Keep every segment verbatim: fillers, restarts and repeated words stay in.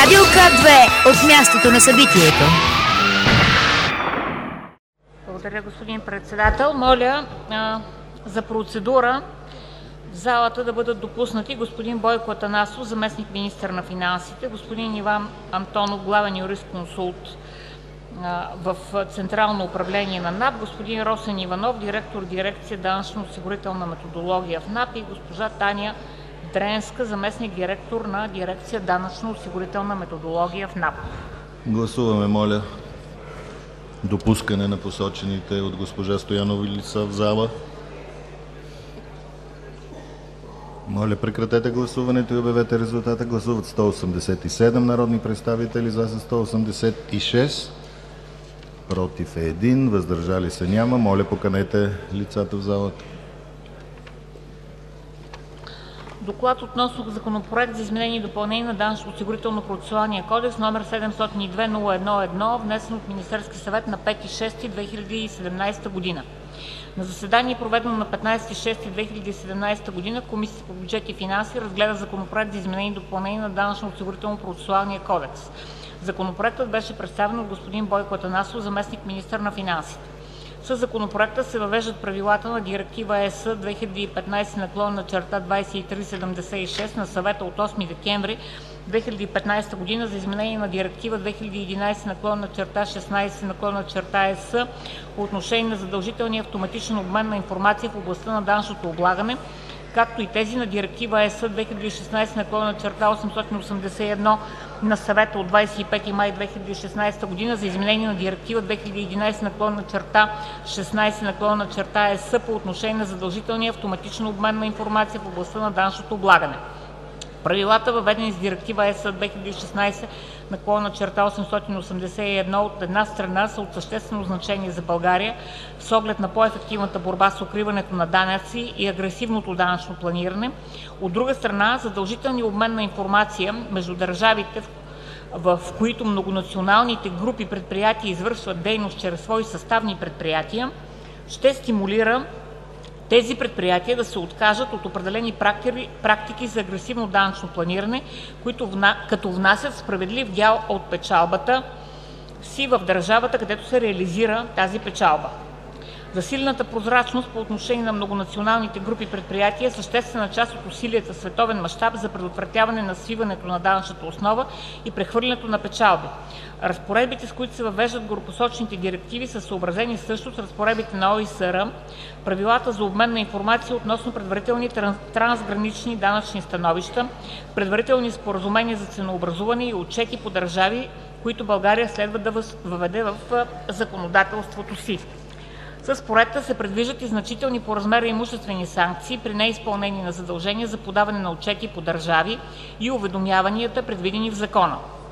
Радио К две от мястото на събитието. Благодаря, господин председател. Моля а, за процедура в залата да бъдат допуснати господин Бойко Атанасов, заместник-министър на финансите, господин Иван Антонов, главен юрисконсулт а, в Централно управление на НАП, господин Росен Иванов, директор дирекция Данъчно-осигурителна методология в НАП и госпожа Таня Дренска, заместник-директор на дирекция Данъчно-осигурителна методология в НАП. Гласуваме, моля, допускане на посочените от госпожа Стоянова лица в зала. Моля, прекратете гласуването и обявете резултата. Гласуват сто осемдесет и седем народни представители, за са сто осемдесет и шест, против е един, въздържали се няма. Моля, поканете лицата в залата. Доклад относно Законопроект за изменение и допълнение на Данъчно-осигурително процесуалния кодекс, номер седемстотин и две нула едно едно, внесен от Министерския съвет на пети юни две хиляди и седемнадесета година. На заседание, проведено на петнадесети юни две хиляди и седемнадесета година, Комисията по бюджет и финанси разгледа Законопроект за изменение и допълнение на Данъчно-осигурително процесуалния кодекс. Законопроектът беше представен от господин Бойко Атанасов, заместник-министър на финансите. Със Законопроекта се въвеждат правилата на Директива Е С две хиляди и петнадесета наклонена черта двадесет и три седемдесет и шест на Съвета от осми декември две хиляди и петнадесета година за изменение на Директива две хиляди и единадесета наклонена черта шестнадесет наклонена черта Е С по отношение на задължителния автоматичен обмен на информация в областта на данъчното облагане, както и тези на Директива Е С две хиляди и шестнадесета наклонена черта осемстотин осемдесет и едно на Съвета от двадесет и пети май две хиляди и шестнадесета година за изменение на Директива две хиляди и единадесета наклонена черта шестнадесет наклонена черта Е С по отношение на задължителния автоматичен обмен на информация в областта на данъчното облагане. Правилата, въведени с Директива Е С две хиляди и шестнадесета наклонена черта осемстотин осемдесет и едно, от една страна са от съществено значение за България с оглед на по-ефективната борба с укриването на данъци и агресивното данъчно планиране. От друга страна, задължителният обмен на информация между държавите, в които многонационалните групи предприятия извършват дейност чрез свои съставни предприятия, ще стимулира тези предприятия да се откажат от определени практики за агресивно данъчно планиране, които като внасят справедлив дял от печалбата си в държавата, където се реализира тази печалба. Засилената прозрачност по отношение на многонационалните групи предприятия е съществена част от усилията в световен мащаб за предотвратяване на свиването на данъчната основа и прехвърлянето на печалби. Разпоредбите, с които се въвеждат горепосочените директиви, са съобразени също с разпоредбите на О И С Р, правилата за обмен на информация относно предварителни трансгранични данъчни становища, предварителни споразумения за ценообразуване и отчети по държави, които България следва да въведе в законодателството си. С проекта се предвиждат и значителни по размер имуществени санкции при неизпълнение на задължения за подаване на отчети по държави и уведомяванията, предвидени в закона.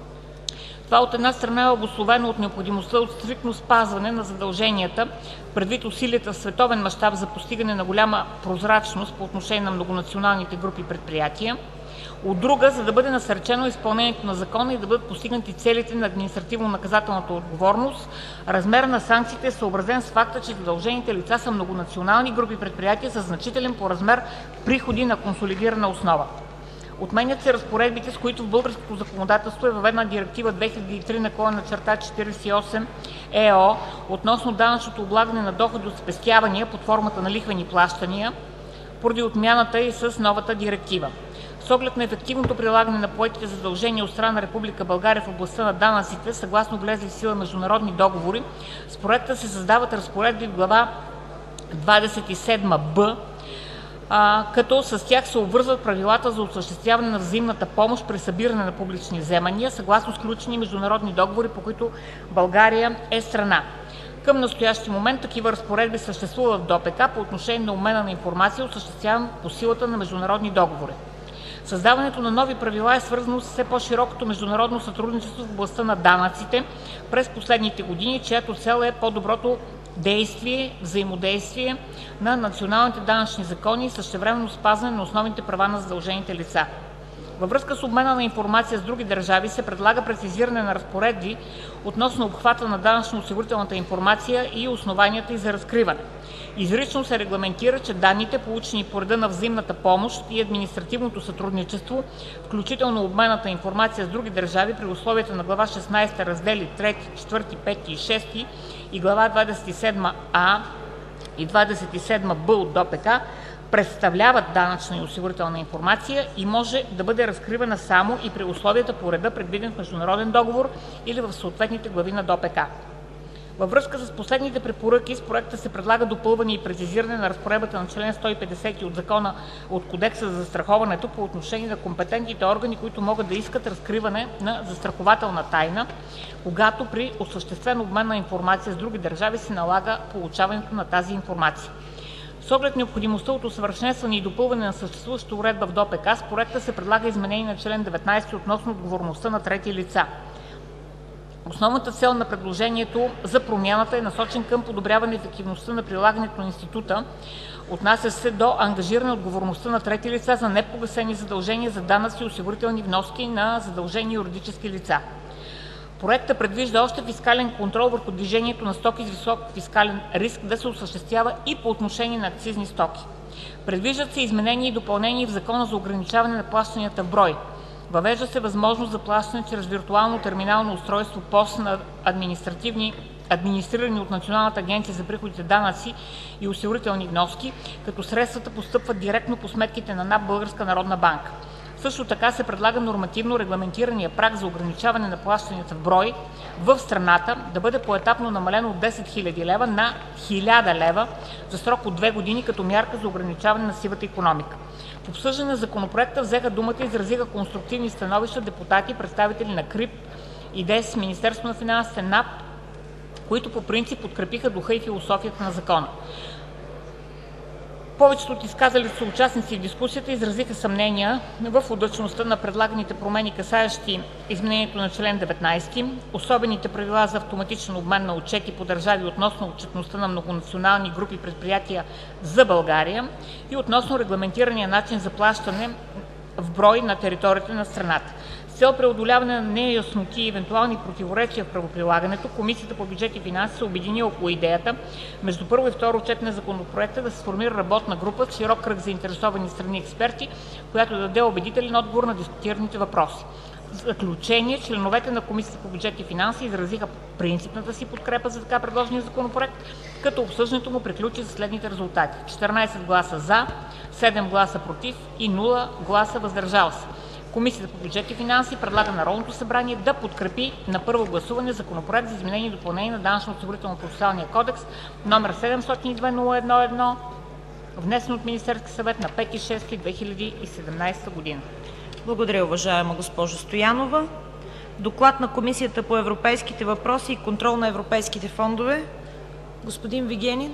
Това от една страна е обусловено от необходимостта от стриктно спазване на задълженията, предвид усилията в световен мащаб за постигане на голяма прозрачност по отношение на многонационалните групи предприятия. От друга, за да бъде насърчено изпълнението на закона и да бъдат постигнати целите на административно-наказателната отговорност, размер на санкциите е съобразен с факта, че задължените лица са многонационални групи предприятия с значителен по размер приходи на консолидирана основа. Отменят се разпоредбите, с които в българското законодателство е въведена Директива две хиляди и три наклонена черта четиридесет и осем Е О относно данъчното облагане на доходи от спестявания под формата на лихвени плащания, поради отмяната и с новата директива. С оглед на ефективното прилагане на поетите задължения от страна на Република България в областта на данъците, съгласно влезли в сила международни договори, с проекта се създават разпоредби в глава двадесет и седма Б, а, като с тях се обвързват правилата за осъществяване на взаимната помощ при събиране на публични вземания, съгласно сключени международни договори, по които България е страна. Към настоящия момент такива разпоредби съществуват в Д О П К по отношение на обмена на информация, осъществяван по силата на международни договори. Създаването на нови правила е свързано с все по-широкото международно сътрудничество в областта на данъците през последните години, чиято цел е по-доброто действие, взаимодействие на националните данъчни закони и същевременно спазване на основните права на задължените лица. Във връзка с обмена на информация с други държави се предлага прецизиране на разпоредби относно обхвата на данъчно-осигурителната информация и основанията й за разкриване. Изрично се регламентира, че данните, получени по реда на взаимната помощ и административното сътрудничество, включително обменът на информация с други държави при условията на глава шестнадесета, раздели трети, четвърти, пети и шести и глава двадесет и седма А и двадесет и седма Б от ДОПК, представляват данъчна и осигурителна информация и може да бъде разкривана само и при условията по реда, предвиден в международен договор или в съответните глави на ДОПК. Във връзка с последните препоръки с проекта се предлага допълване и прецизиране на разпоредбата на член сто и петдесет от Закона от Кодекса за застраховането по отношение на компетентните органи, които могат да искат разкриване на застрахователна тайна, когато при осъществен обмен на информация с други държави се налага получаването на тази информация. С оглед необходимостта от усъвършенстване и допълване на съществуващата уредба в ДОПК, с проекта се предлага изменение на член деветнадесети относно отговорността на трети лица. Основната цел на предложението за промяната е насочен към подобряване ефективността на прилагането на института, отнася се до ангажиране отговорността на трети лица за непогасени задължения за данъци и осигурителни вноски на задължени юридически лица. Проектът предвижда още фискален контрол върху движението на стоки с висок фискален риск да се осъществява и по отношение на акцизни стоки. Предвиждат се изменения и допълнения в Закона за ограничаване на плащанията в брой. Въвежда се възможност за плащане чрез виртуално терминално устройство ПОС на административни, администрирани от Националната агенция за приходите данъци и осигурителни вноски, като средствата постъпват директно по сметките на НАП Българска народна банка. Също така се предлага нормативно регламентирания праг за ограничаване на плащанията в брой в страната да бъде поетапно намален от десет хиляди лева на хиляда лева за срок от две години като мярка за ограничаване на сивата икономика. В обсъждане на законопроекта взеха думата и изразиха конструктивни становища депутати, представители на КРИБ, ИДЕС, Министерството на финансите, НАП, които по принцип подкрепиха духа и философията на закона. Повечето от изказалите се участници в дискусията изразиха съмнения в удачността на предлаганите промени, касаещи изменението на член деветнадесети, особените правила за автоматичен обмен на отчети по държави относно отчетността на многонационални групи предприятия за България и относно регламентирания начин за плащане в брой на територията на страната. С цел преодоляване на неясноти и евентуални противоречия в правоприлагането, Комисията по бюджет и финанси се обедини около идеята между първо и второ четене на законопроекта да се сформира работна група с широк кръг заинтересовани страни и експерти, която да даде убедителен отговор на дискутираните въпроси. В заключение, членовете на Комисията по бюджет и финанси изразиха принципната си подкрепа за така предложения законопроект, като обсъждането му приключи за следните резултати: четиринадесет гласа „за“, седем гласа „против“ и нула гласа „въздържал се“. Комисията по бюджет и финанси предлага на Народното събрание да подкрепи на първо гласуване Законопроект за изменение и допълнение на Данъчно-осигурителния процесуален кодекс, № седемстотин и две нула едно едно, внесен от Министерския съвет на пети юни две хиляди и седемнадесета година. Благодаря, уважаема госпожо Стоянова. Доклад на Комисията по европейските въпроси и контрол на европейските фондове. Господин Вигенин.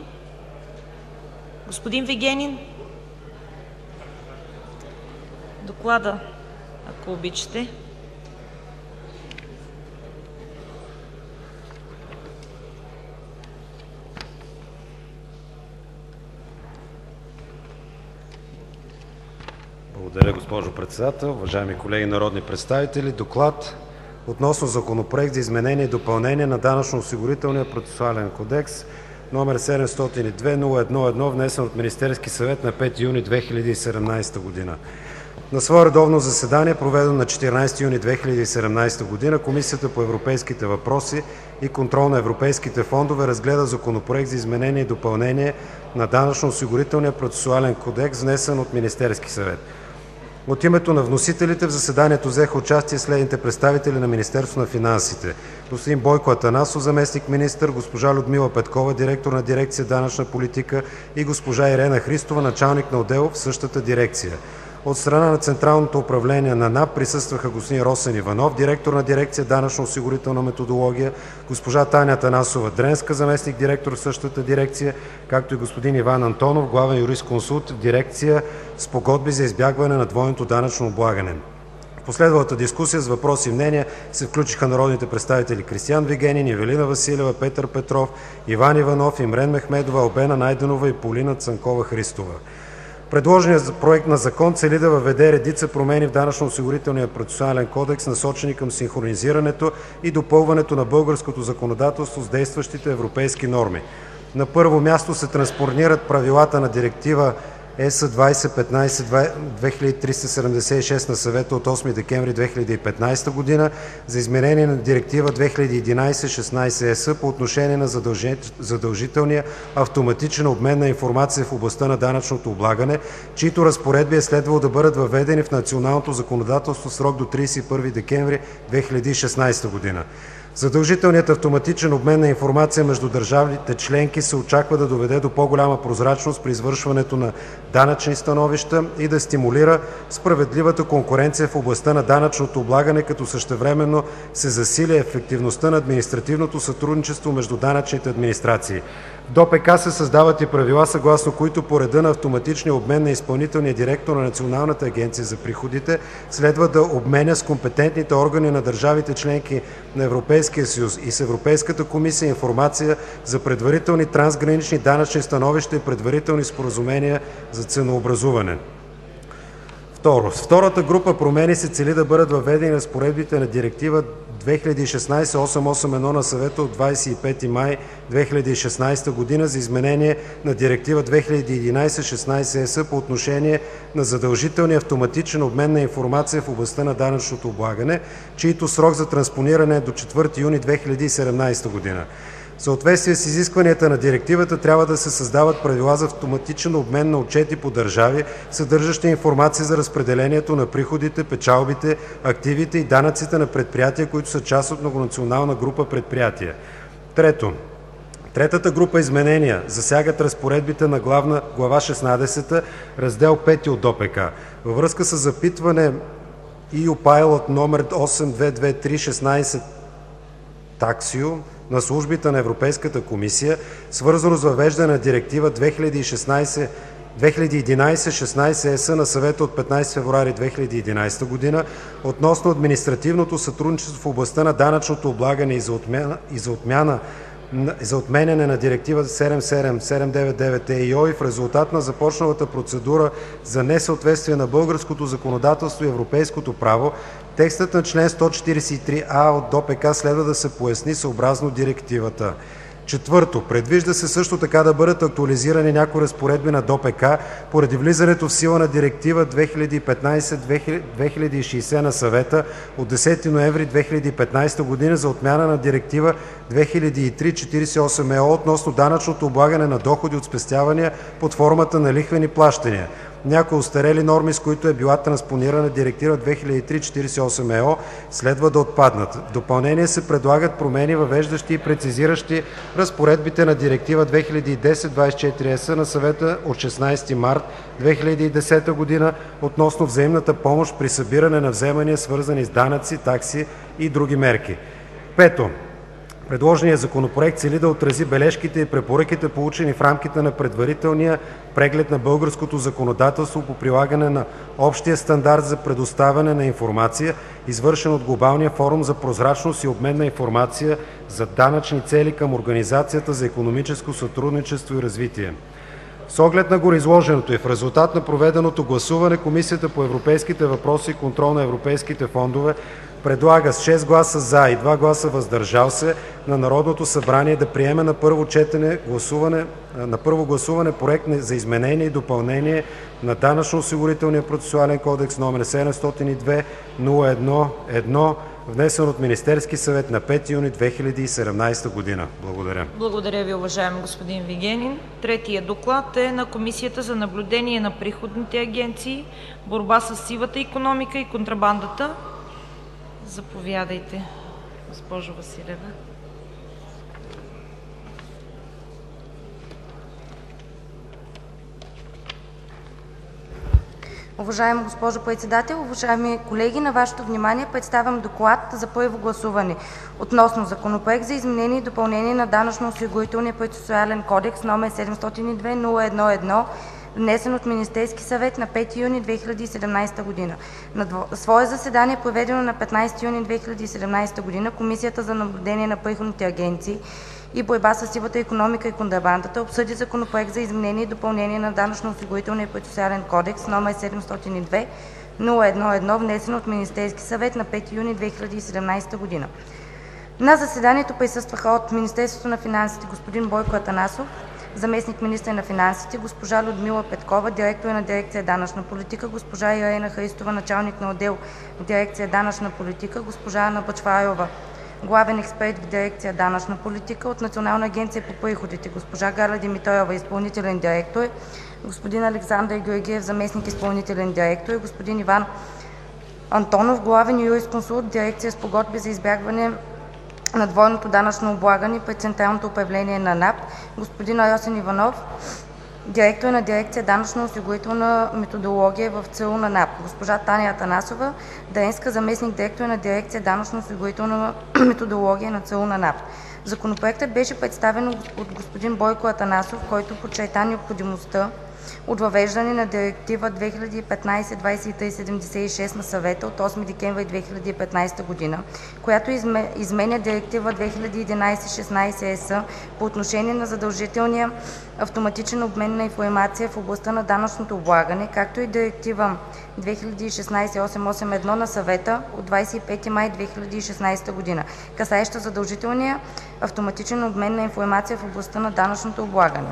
Господин Вигенин. Доклада, ако обичате. Благодаря, госпожо Председател. Уважаеми колеги народни представители, доклад относно Законопроект за изменение и допълнение на Данъчно-осигурителния процесуален кодекс, номер седемстотин и две нула едно едно, внесен от Министерския съвет на пети юни две хиляди и седемнадесета година. На свое редовно заседание, проведено на четиринадесети юни две хиляди и седемнадесета година, Комисията по европейските въпроси и контрол на европейските фондове разгледа Законопроект за изменение и допълнение на Данъчно-осигурителния процесуален кодекс, внесен от Министерския съвет. От името на вносителите в заседанието взеха участие следните представители на Министерството на финансите: господин Бойко Атанасов, заместник-министър, госпожа Людмила Петкова, директор на дирекция „Данъчна политика“, и госпожа Ирена Христова, началник на отдел в същата дирекция. От страна на Централното управление на НАП присъстваха господин Росен Иванов, директор на дирекция „Данъчно-осигурителна методология“, госпожа Таня Атанасова-Дренска, заместник-директор в същата дирекция, както и господин Иван Антонов, главен юрисконсулт в дирекция „Спогодби за избягване на двойното данъчно облагане“. В последвалата дискусия с въпроси и мнения се включиха народните представители Кристиан Вигенин, Ивелина Василева, Петър Петров, Иван Иванов, Имрен Мехмедова, Албена Найденова и Полина Цанкова-Христова. Предложеният проект на закон цели да въведе редица промени в Данъчно-осигурителния процесуален кодекс, насочени към синхронизирането и допълването на българското законодателство с действащите европейски норми. На първо място се транспонират правилата на Директива Е С двайсет петнайсет две хиляди триста седемдесет и шест на Съвета от осми декември две хиляди и петнайсета година за изменение на Директива две хиляди и единайсет шестнайсет Е С по отношение на задължителния автоматичен обмен на информация в областта на данъчното облагане, чието разпоредби е следвало да бъдат въведени в националното законодателство в срок до трийсет и първи декември две хиляди и шестнайсета година. Задължителният автоматичен обмен на информация между държавите членки се очаква да доведе до по-голяма прозрачност при извършването на данъчни становища и да стимулира справедливата конкуренция в областта на данъчното облагане, като същевременно се засили ефективността на административното сътрудничество между данъчните администрации. В До П К се създават и правила, съгласно които по реда на автоматичния обмен на изпълнителния директор на Националната агенция за приходите следва да обменя с компетентните органи на държавите членки на Европейския съюз и с Европейската комисия информация за предварителни трансгранични данъчни становища и предварителни споразумения за ценообразуване. Второ, с втората група промени се цели да бъдат въведени разпоредбите на Директива две хиляди и шестнайсет осемстотин осемдесет и едно на Съвета от двайсет и пети май две хиляди и шестнайсета година за изменение на Директива две хиляди и единайсет шестнайсет Е С по отношение на задължителния автоматичен обмен на информация в областта на данъчното облагане, чието срок за транспониране е до четвърти юни две хиляди и седемнайсета година. В съответствие с изискванията на Директивата трябва да се създават правила за автоматичен обмен на отчети по държави, съдържащи информация за разпределението на приходите, печалбите, активите и данъците на предприятия, които са част от многонационална група предприятия. Трето, третата група изменения засягат разпоредбите на главна, глава шестнайсета, раздел пети от До П К. Във връзка с запитване И Ю Pilot номер осем две две три шестнайсет таксио на службите на Европейската комисия, свързано с въвеждане на Директива две хиляди и единайсет шестнайсет Е С на Съвета от петнайсети февруари две хиляди и единайсета година относно административното сътрудничество в областта на данъчното облагане и за отмяна, и за отмяна за отменяне на Директива седем седем седем девет девет Е И О и в резултат на започналата процедура за несъответствие на българското законодателство и европейското право, текстът на член сто четирийсет и три А от До П К следва да се поясни съобразно Директивата. Четвърто, предвижда се също така да бъдат актуализирани някои разпоредби на До П К поради влизането в сила на Директива две хиляди и петнайсет две хиляди и шейсет на Съвета от десети ноември две хиляди и петнайсета година за отмяна на Директива две хиляди и три четирийсет и осем Е О относно данъчното облагане на доходи от спестявания под формата на лихвени плащания. Някои остарели норми, с които е била транспонирана Директива две хиляди и три четирийсет и осем Е О, следва да отпаднат. В допълнение се предлагат промени, въвеждащи и прецизиращи разпоредбите на Директива две хиляди и десет двайсет и четири Е С на Съвета от шестнайсети март две хиляди и десета година относно взаимната помощ при събиране на вземания, свързани с данъци, такси и други мерки. Пето, предложеният законопроект цели да отрази бележките и препоръките, получени в рамките на предварителния преглед на българското законодателство по прилагане на общия стандарт за предоставяне на информация, извършен от Глобалния форум за прозрачност и обмен на информация за данъчни цели към Организацията за икономическо сътрудничество и развитие. С оглед на гореизложеното и в резултат на проведеното гласуване, Комисията по европейските въпроси и контрол на европейските фондове предлага с шест гласа „за“ и два гласа „въздържал се“ на Народното събрание да приеме на първо четене гласуване, на първо гласуване Проект за изменение и допълнение на Данъчно-осигурителния процесуален кодекс № седемстотин и две нула едно едно, внесен от Министерския съвет на пети юни две хиляди и седемнайсета година. Благодаря. Благодаря Ви, уважаеми господин Вигенин. Третия доклад е на Комисията за наблюдение на приходните агенции, борба с сивата икономика и контрабандата. Заповядайте, госпожо Василева. Уважаема госпожо Председател, уважаеми колеги, на Вашето внимание представям доклад за първо гласуване относно Законопроект за изменение и допълнение на Данъчно-осигурителния процесуален кодекс № седемстотин и две нула едно едно, внесен от Министерския съвет на пети юни две хиляди и седемнадесета година. На свое заседание, проведено на петнадесети юни две хиляди и седемнадесета година, Комисията за наблюдение на приходните агенции и борба със сивата икономика и контрабандата обсъди Законопроект за изменение и допълнение на Данъчно-осигурителния процесуален кодекс, номер седемстотин и две нула едно едно, внесен от Министерския съвет на пети юни две хиляди и седемнадесета година. На заседанието присъстваха от Министерството на финансите господин Бойко Атанасов, заместник-министър на финансите, госпожа Людмила Петкова, директор на дирекция Данъчна политика, госпожа Ирена Христова, началник на отдел в дирекция Данъчна политика, госпожа Анна Бъчварова, главен експерт в дирекция Данъчна политика, от Национална агенция по приходите госпожа Галя Димитрова, изпълнителен директор, господин Александър Георгиев, заместник изпълнителен директор, и господин Иван Антонов, главен юрисконсулт в дирекция Спогодби за избягване на двойното данъчно облагане при Централното управление на НАП, господин Росен Иванов, директор на дирекция Данъчно-осигурителна методология в ЦУ на НАП, госпожа Таня Атанасова Дренска, заместник директор на дирекция Данъчно-осигурителна методология на ЦУ на НАП. Законопроектът беше представен от господин Бойко Атанасов, който подчерта необходимостта от въвеждане на Директива две хиляди и петнадесет двадесет и три седемдесет и шест на Съвета от осми декември две хиляди и петнадесета година, която изменя Директива две хиляди и единадесет шестнадесет ЕС по отношение на задължителния автоматичен обмен на информация в областта на данъчното облагане, както и Директива две хиляди и шестнадесет осемстотин осемдесет и едно на Съвета от двадесет и пети май две хиляди и шестнадесета година, касаеща задължителния автоматичен обмен на информация в областта на данъчното облагане.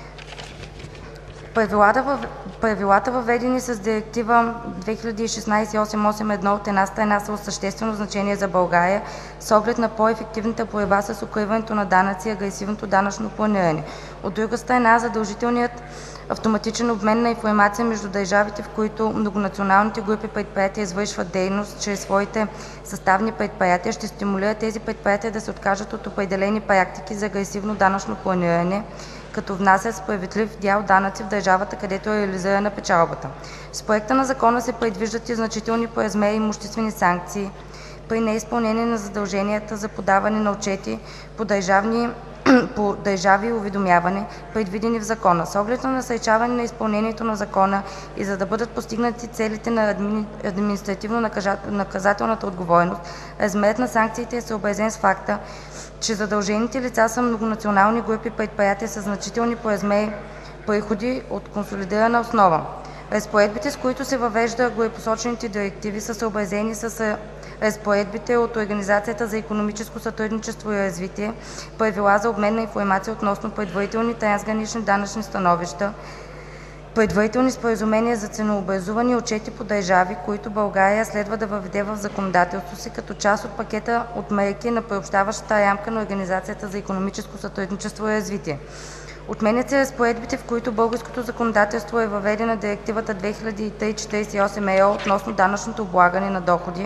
Правилата, въведени с Директива две хиляди и шестнадесет осемстотин осемдесет и едно, от една страна са от съществено значение за България с оглед на по-ефективната борба с укриването на данъци и агресивното данъчно планиране. От друга страна, задължителният автоматичен обмен на информация между държавите, в които многонационалните групи предприятия извършват дейност чрез своите съставни предприятия, ще стимулира тези предприятия да се откажат от определени практики за агресивно данъчно планиране, като внасят справедлив дял данъци в държавата, където е реализирана печалбата. С проекта на закона се предвиждат и значителни по размер имуществени санкции при неизпълнение на задълженията за подаване на отчети по, държавни, по държави и уведомяване, предвидени в закона. С оглед на насърчаване на изпълнението на закона и за да бъдат постигнати целите на админи... административно-наказателната отговорност, размерът на санкциите е съобразен с факта, че задължените лица са многонационални групи предприятия с значителни по размер приходи от консолидирана основа. Разпоредбите, с които се въвежда горепосочените директиви, са съобразени с разпоредбите от Организацията за икономическо сътрудничество и развитие, правила за обмен на информация относно предварителни трансгранични данъчни становища, предварителни споразумения за ценообразуване и отчети по държави, които България следва да въведе в законодателството си като част от пакета от мерки на приобщаващата рамка на Организацията за икономическо сътрудничество и развитие. Отменят се разпоредбите, в които българското законодателство е въведена Директивата две хиляди и три четиридесет и осем ЕО относно данъчното облагане на доходи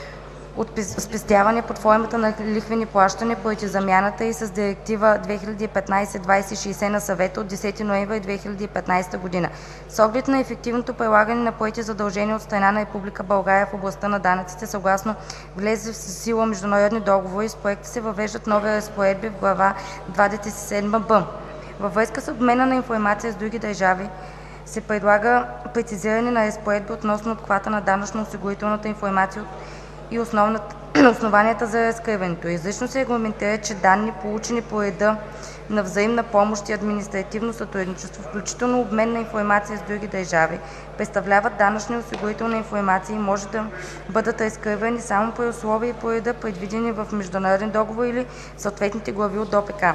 от спестяване под формата на лихвени плащания поради замяната и с Директива две хиляди и петнадесет двадесет и шест на Съвета от десети ноември две хиляди и петнадесета година. С оглед на ефективното прилагане на поети задължения от страна на Република България в областта на данъците, съгласно влезли в сила международни договори, с проекта се въвеждат нови разпоредби в глава двадесет и седма Б. Във връзка с обмена на информация с други държави се предлага прецизиране на разпоредби относно обхвата на данъчно-осигурителната информация и основанията за разкриването. Изрично се регламентира, че данни, получени по реда на взаимна помощ и административно сътрудничество, включително обмен на информация с други държави, представляват данъчна и осигурителна информация и може да бъдат разкривани само при условия и по реда, предвидени в международен договор или съответните глави от ДОПК.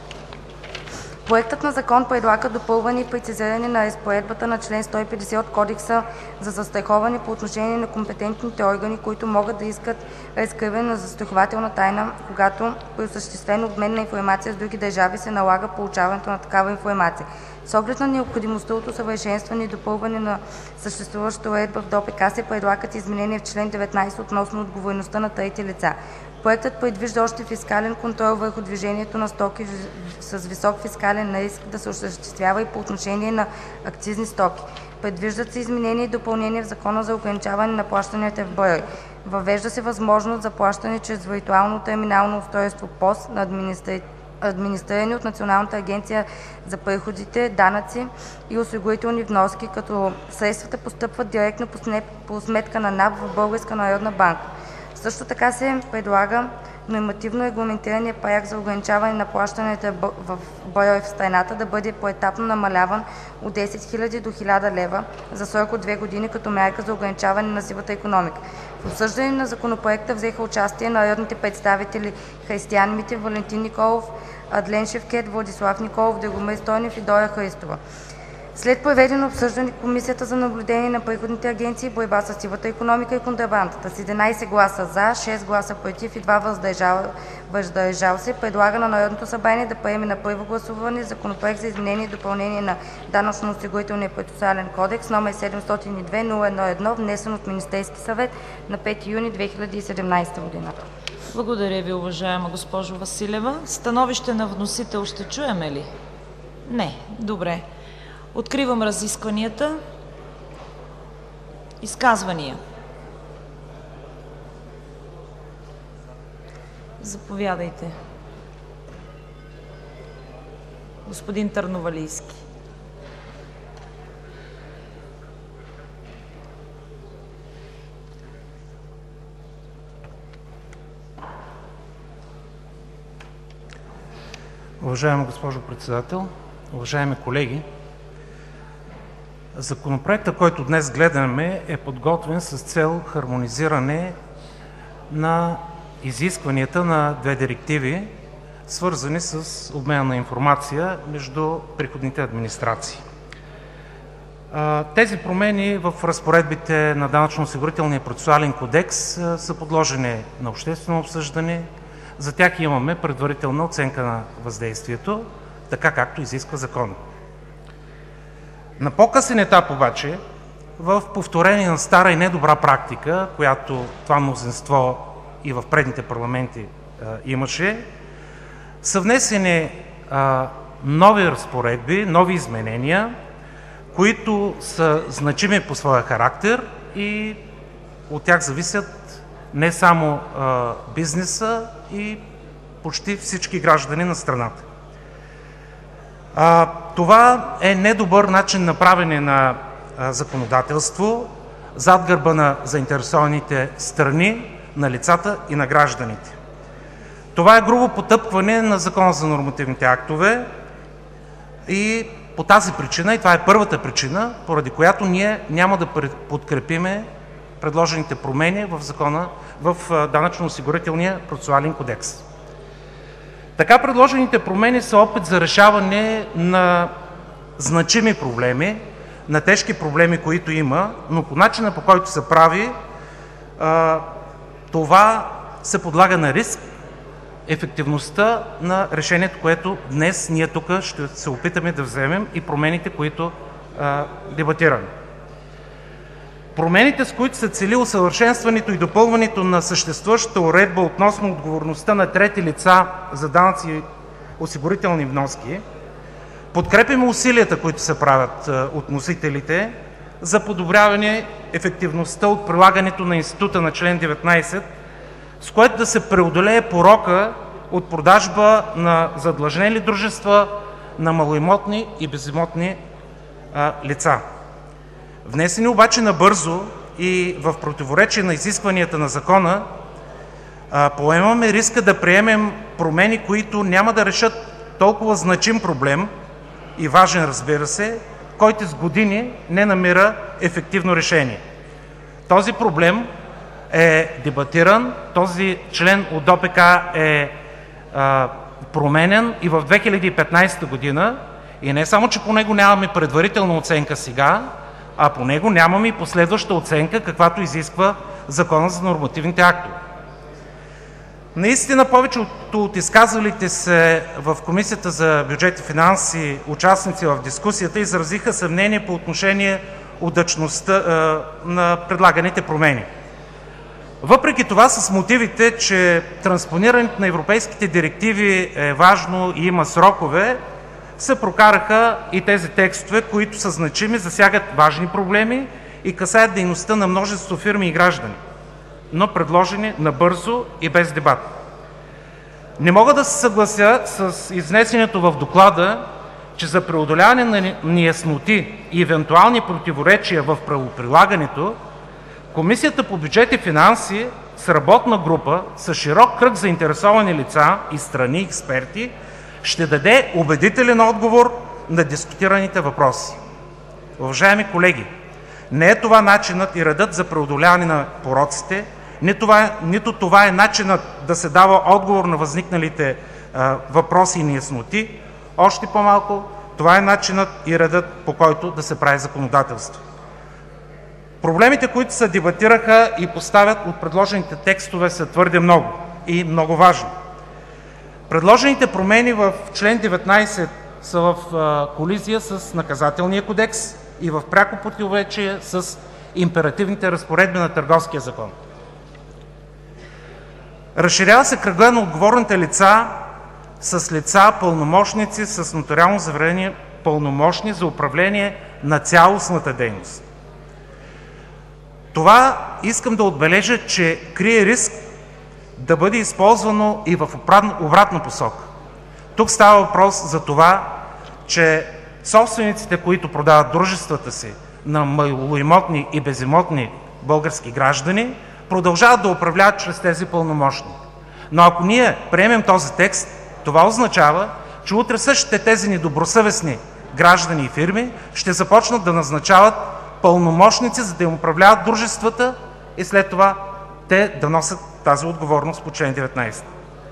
Проектът на закон предлага допълване и прецизиране на разпоредбата на член сто и петдесет от Кодекса за застраховане по отношение на компетентните органи, които могат да искат разкриване на застрахователна тайна, когато при осъществен обмен на информация с други държави се налага получаването на такава информация. С оглед на необходимостта от усъвършенстване и допълване на съществуващата уредба в ДОПК се предлагат изменения в член деветнадесет относно отговорността на трети лица. Проектът предвижда още фискален контрол върху движението на стоки с висок фискален риск да се осъществява и по отношение на акцизни стоки. Предвиждат се изменения и допълнения в Закона за ограничаване на плащанията в брой. Въвежда се възможност за плащане чрез виртуално терминално устройство ПОС на администрирани от Националната агенция за приходите, данъци и осигурителни вноски, като средствата постъпват директно по сметка на НАП в Българска народна банка. Също така се предлага нормативно регламентираният праг за ограничаване на плащанията в брой в страната да бъде поетапно намаляван от десет хиляди до хиляда лева за срок от две години като мярка за ограничаване на сивата икономика. В обсъждане на законопроекта взеха участие народните представители Християн Митев, Валентин Николов, Адлен Шевкед, Владислав Николов, Драгомир Стойнев и Дора Христова. След проведено обсъждане, Комисията за наблюдение на приходните агенции и борба с сивата икономика и контрабандата с единадесет гласа „за“, шест гласа „против“ и два въздържал, въздържал се предлага на Народното събрание да приеме на първо гласуване Законопроект за изменение и допълнение на Данъчно-осигурителния процесуален кодекс, № седемстотин и две нула едно едно, внесен от Министерския съвет на пети юни две хиляди и седемнадесета година. Благодаря Ви, уважаема госпожо Василева. Становище на вносител ще чуеме ли? Не. Добре. Откривам разискванията. Изказвания. Заповядайте. Господин Търновалийски. Уважаема госпожо Председател, уважаеми колеги! Законопроектът, който днес гледаме, е подготвен с цел хармонизиране на изискванията на две директиви, свързани с обмена на информация между приходните администрации. Тези промени в разпоредбите на Данъчно-осигурителния процесуален кодекс са подложени на обществено обсъждане. За тях имаме предварителна оценка на въздействието, така както изисква закон. На по-късен етап обаче, в повторение на стара и недобра практика, която това мнозинство и в предните парламенти а, имаше, са внесени а, нови разпоредби, нови изменения, които са значими по своя характер и от тях зависят не само а, бизнеса и почти всички граждани на страната. А, това е недобър начин на правене на а, законодателство зад гърба на заинтересованите страни, на лицата и на гражданите. Това е грубо потъпкване на Закона за нормативните актове и по тази причина, и това е първата причина, поради която ние няма да подкрепиме предложените промени в Закона, в Данъчно-осигурителния процесуален кодекс. Така предложените промени са опит за решаване на значими проблеми, на тежки проблеми, които има, но по начина, по който се прави, това се подлага на риск ефективността на решението, което днес ние тук ще се опитаме да вземем, и промените, които дебатираме. Промените, с които се цели усъвършенстването и допълването на съществуващата уредба относно отговорността на трети лица за данъци и осигурителни вноски, подкрепяме усилията, които се правят от вносителите за подобряване ефективността от прилагането на института на член деветнадесет, с което да се преодолее порока от продажба на задлъжнели дружества на малоимотни и безимотни а, лица. Внесени обаче набързо и в противоречие на изискванията на закона, а, поемаме риска да приемем промени, които няма да решат толкова значим проблем и важен, разбира се, който с години не намира ефективно решение. Този проблем е дебатиран, този член от ДОПК е а, променен и в две хиляди и петнадесета година, и не само, че по него нямаме предварителна оценка сега, а по него нямаме и последваща оценка, каквато изисква Закона за нормативните актове. Наистина повечето от изказалите се в Комисията за бюджет и финанси участници в дискусията изразиха съмнение по отношение удачността е, на предлаганите промени. Въпреки това, с мотивите, че транспонирането на европейските директиви е важно и има срокове, се прокараха и тези текстове, които са значими, засягат важни проблеми и касаят дейността на множество фирми и граждани, но предложени набързо и без дебат. Не мога да се съглася с изнесенето в доклада, че за преодоляване на неясноти и евентуални противоречия в правоприлагането, Комисията по бюджет и финанси с работна група с широк кръг заинтересовани лица и страни експерти ще даде убедителен отговор на дискутираните въпроси. Уважаеми колеги, не е това начинът и редът за преодоляване на пороците, нито това, нито това е начинът да се дава отговор на възникналите а, въпроси и неясноти, още по-малко това е начинът и редът, по който да се прави законодателство. Проблемите, които се дебатираха и поставят от предложените текстове, са твърде много и много важни. Предложените промени в член деветнайсет са в колизия с Наказателния кодекс и в пряко противоречие с императивните разпоредби на Търговския закон. Разширява се кръга на отговорните лица с лица пълномощници с нотариално заверени пълномощни за управление на цялостната дейност. Това искам да отбележа, че крие риск да бъде използвано и в обратна посока. Тук става въпрос за това, че собствениците, които продават дружествата си на малоимотни и безимотни български граждани, продължават да управляват чрез тези пълномощни. Но ако ние приемем този текст, това означава, че утре същите тези недобросъвестни граждани и фирми ще започнат да назначават пълномощници, за да им управляват дружествата и след това те да носят тази отговорност по член деветнайсет.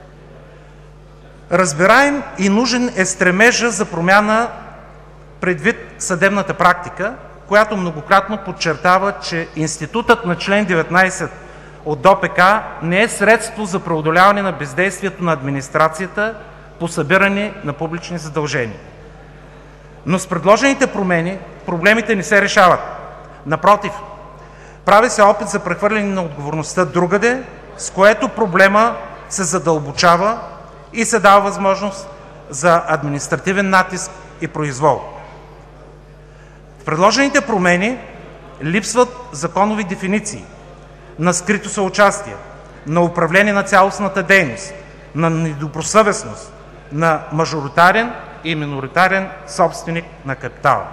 Разбираем и нужен е стремежа за промяна предвид съдебната практика, която многократно подчертава, че институтът на член деветнайсет от ДОПК не е средство за преодоляване на бездействието на администрацията по събиране на публични задължения. Но с предложените промени проблемите не се решават. Напротив, прави се опит за прехвърляне на отговорността другаде, с което проблема се задълбочава и се дава възможност за административен натиск и произвол. В предложените промени липсват законови дефиниции на скрито съучастие, на управление на цялостната дейност, на недобросъвестност, на мажоритарен и миноритарен собственик на капитала.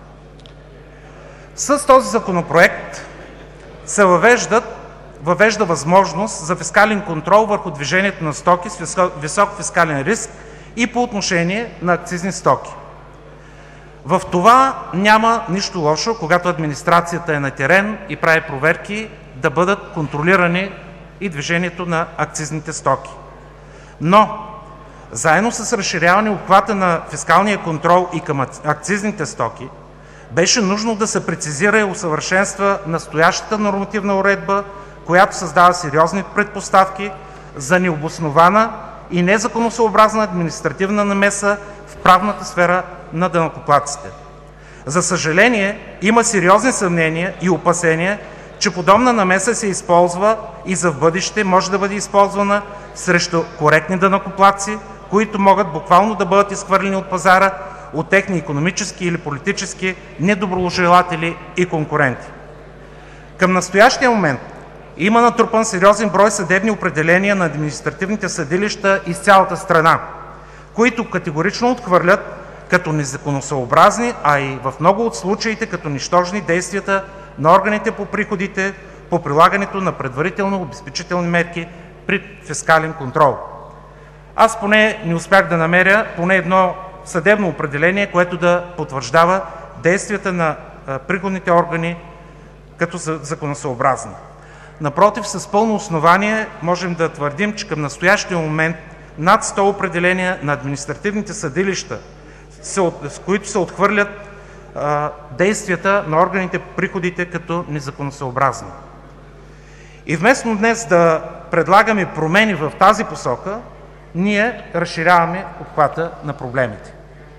С този законопроект се въвеждат, въвежда възможност за фискален контрол върху движението на стоки с висок фискален риск и по отношение на акцизни стоки. В това няма нищо лошо, когато администрацията е на терен и прави проверки, да бъдат контролирани и движението на акцизните стоки. Но, заедно с разширяване обхвата на фискалния контрол и към акцизните стоки, беше нужно да се прецизира и усъвършенства настоящата нормативна уредба, която създава сериозни предпоставки за необоснована и незаконосъобразна административна намеса в правната сфера на данъкоплатците. За съжаление, има сериозни съмнения и опасения, че подобна намеса се използва и за в бъдеще може да бъде използвана срещу коректни данъкоплатци, които могат буквално да бъдат изхвърлени от пазара от техни икономически или политически недоброжелатели и конкуренти. Към настоящия момент има натрупан сериозен брой съдебни определения на административните съдилища из цялата страна, които категорично отхвърлят като незаконосъобразни, а и в много от случаите като нищожни действията на органите по приходите по прилагането на предварително обезпечителни мерки при фискален контрол. Аз поне не успях да намеря поне едно съдебно определение, което да потвърждава действията на приходните органи като законосъобразни. Напротив, с пълно основание можем да твърдим, че към настоящия момент над сто определения на административните съдилища, с които се отхвърлят а, действията на органите по приходите като незаконосъобразни. И вместо днес да предлагаме промени в тази посока, ние разширяваме обхвата на проблемите.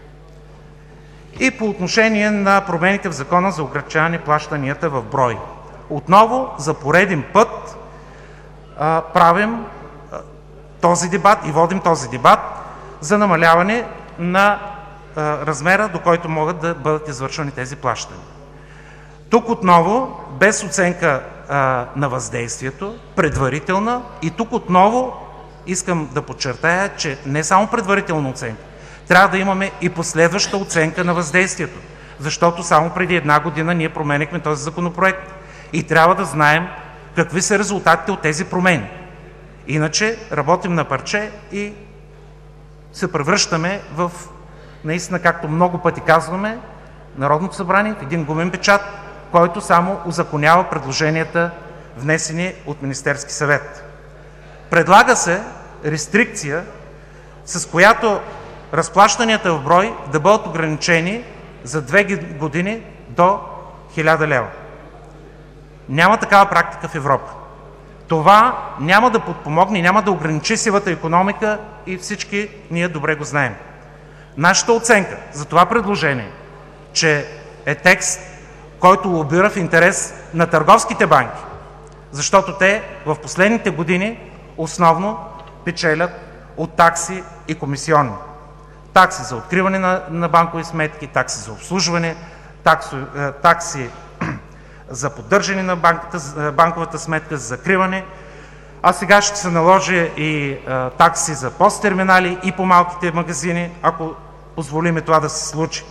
И по отношение на промените в Закона за ограничаване плащанията в брой. Отново, за пореден път а, правим а, този дебат и водим този дебат за намаляване на а, размера, до който могат да бъдат извършвани тези плащания. Тук отново, без оценка а, на въздействието, предварителна, и тук отново искам да подчертая, че не само предварителна оценка, трябва да имаме и последваща оценка на въздействието, защото само преди една година ние променихме този законопроект и трябва да знаем какви са резултатите от тези промени. Иначе работим на парче и се превръщаме в, наистина, както много пъти казваме, Народното събрание в един гумен печат, който само узаконява предложенията, внесени от Министерски съвет. Предлага се рестрикция, с която разплащанията в брой да бъдат ограничени за две години до хиляда лева. Няма такава практика в Европа. Това няма да подпомогне, няма да ограничи сивата икономика и всички ние добре го знаем. Нашата оценка за това предложение, че е текст, който лобира в интерес на търговските банки, защото те в последните години основно печелят от такси и комисионни. Такси за откриване на, на банкови сметки, такси за обслужване, такси, такси за поддържане на банката, банковата сметка, за закриване, а сега ще се наложи и а, такси за посттерминали и по малките магазини, ако позволиме това да се случи.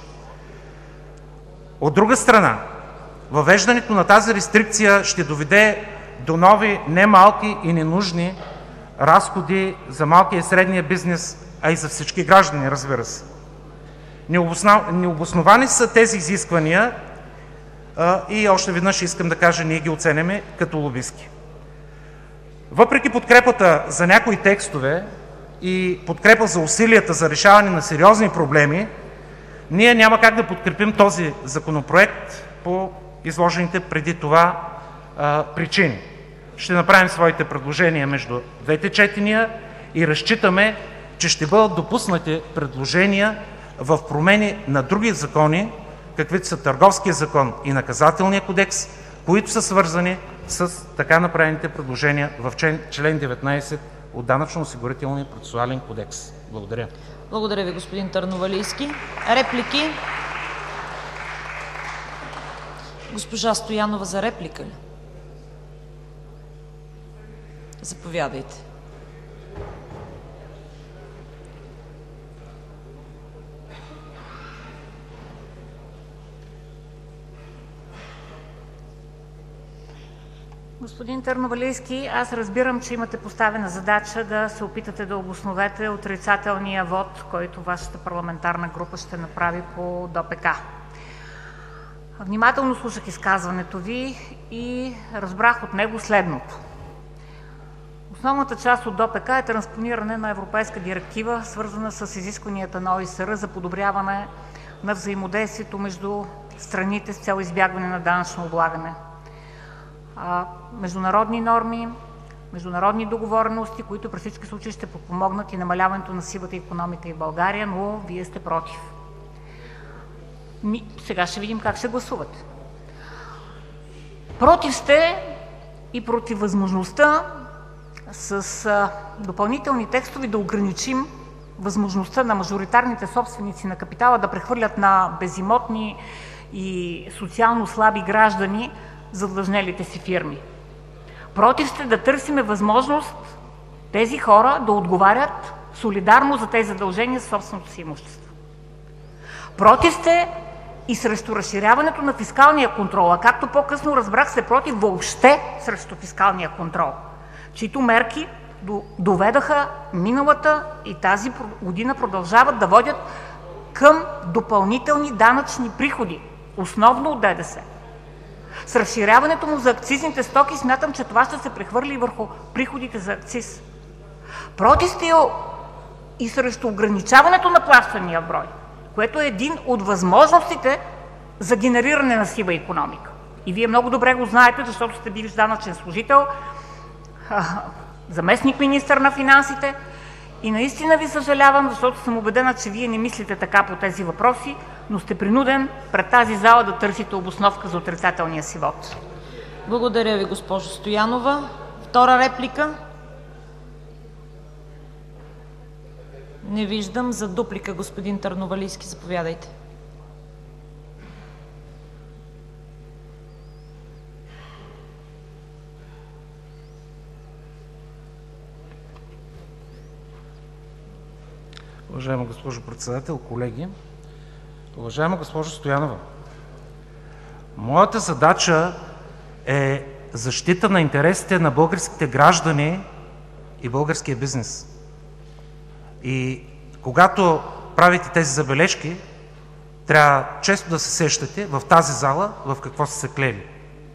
От друга страна, въвеждането на тази рестрикция ще доведе до нови немалки и ненужни разходи за малкия и средния бизнес, а и за всички граждани, разбира се. Необосновани са тези изисквания и още веднъж искам да кажа, ние ги оценяме като лобистки. Въпреки подкрепата за някои текстове и подкрепа за усилията за решаване на сериозни проблеми, ние няма как да подкрепим този законопроект по изложените преди това а, причини. Ще направим своите предложения между двете четения и разчитаме, че ще бъдат допуснати предложения в промени на други закони, каквито са Търговския закон и Наказателния кодекс, които са свързани с така направените предложения в член деветнайсет от Данъчно-осигурителния процесуален кодекс. Благодаря. Благодаря ви, господин Търновалийски. Реплики? Госпожа Стоянова за реплика ли? Заповядайте. Господин Търновалийски, аз разбирам, че имате поставена задача да се опитате да обосновете отрицателния вот, който вашата парламентарна група ще направи по ДОПК. Внимателно слушах изказването ви и разбрах от него следното. Основната част от ДОПК е транспониране на европейска директива, свързана с изискванията на О И С Р за подобряване на взаимодействието между страните с цел избягване на данъчно облагане. Международни норми, международни договорености, които при всички случаи ще подпомогнат и намаляването на сивата икономика и в България, но вие сте против. Ми, сега ще видим как ще гласувате. Против сте и против възможността с а, допълнителни текстове да ограничим възможността на мажоритарните собственици на капитала да прехвърлят на безимотни и социално слаби граждани задлъжнелите си фирми. Против сте да търсиме възможност тези хора да отговарят солидарно за тези задължения за собственото си имущество. Против сте и срещу разширяването на фискалния контрол, а както по-късно разбрах, сте против въобще срещу фискалния контрол, чието мерки доведаха миналата и тази година продължават да водят към допълнителни данъчни приходи, основно от Д Д С. С разширяването му за акцизните стоки смятам, че това ще се прехвърли върху приходите за акциз. Против сте и срещу ограничаването на плащания брой, което е един от възможностите за генериране на сива икономика. И вие много добре го знаете, защото сте били данъчен служител, заместник-министър на финансите и наистина ви съжалявам, защото съм убедена, че вие не мислите така по тези въпроси, но сте принуден пред тази зала да търсите обосновка за отрицателния си вот. Благодаря ви, госпожо Стоянова. Втора реплика? Не виждам. За дуплика, господин Търновалийски, заповядайте. Уважаема госпожо Председател, колеги! Уважаема госпожо Стоянова, моята задача е защита на интересите на българските граждани и българския бизнес. И когато правите тези забележки, трябва често да се сещате в тази зала в какво са се клели.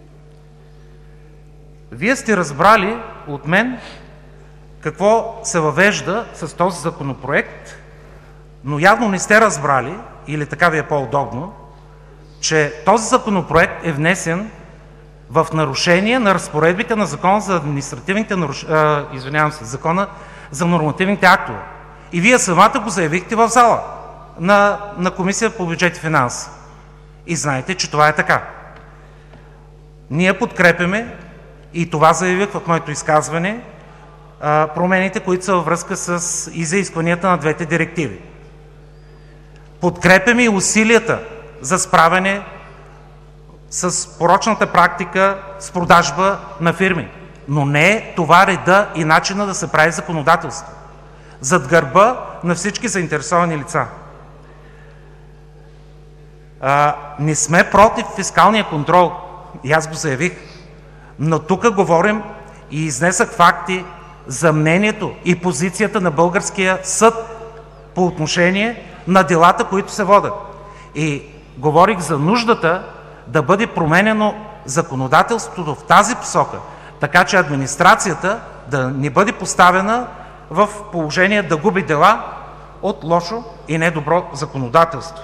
Вие сте разбрали от мен какво се въвежда с този законопроект, но явно не сте разбрали, или така ви е по-удобно, че този законопроект е внесен в нарушение на разпоредбите на Закона за административните наруш... а, извинявам се, Закона за нормативните актове. И вие самата го заявихте в зала на, на Комисия по бюджет и финанси. И знаете, че това е така. Ние подкрепяме, и това заявих в моето изказване, а, промените, които са във връзка с изискванията на двете директиви. Подкрепяме и усилията за справяне с порочната практика с продажба на фирми. Но не е това реда и начина да се прави законодателство. Зад гърба на всички заинтересовани лица. А, не сме против фискалния контрол. И аз го заявих. Но тук говорим и изнесах факти за мнението и позицията на българския съд по отношение на делата, които се водят. И говорих за нуждата да бъде променено законодателството в тази посока, така че администрацията да не бъде поставена в положение да губи дела от лошо и недобро законодателство.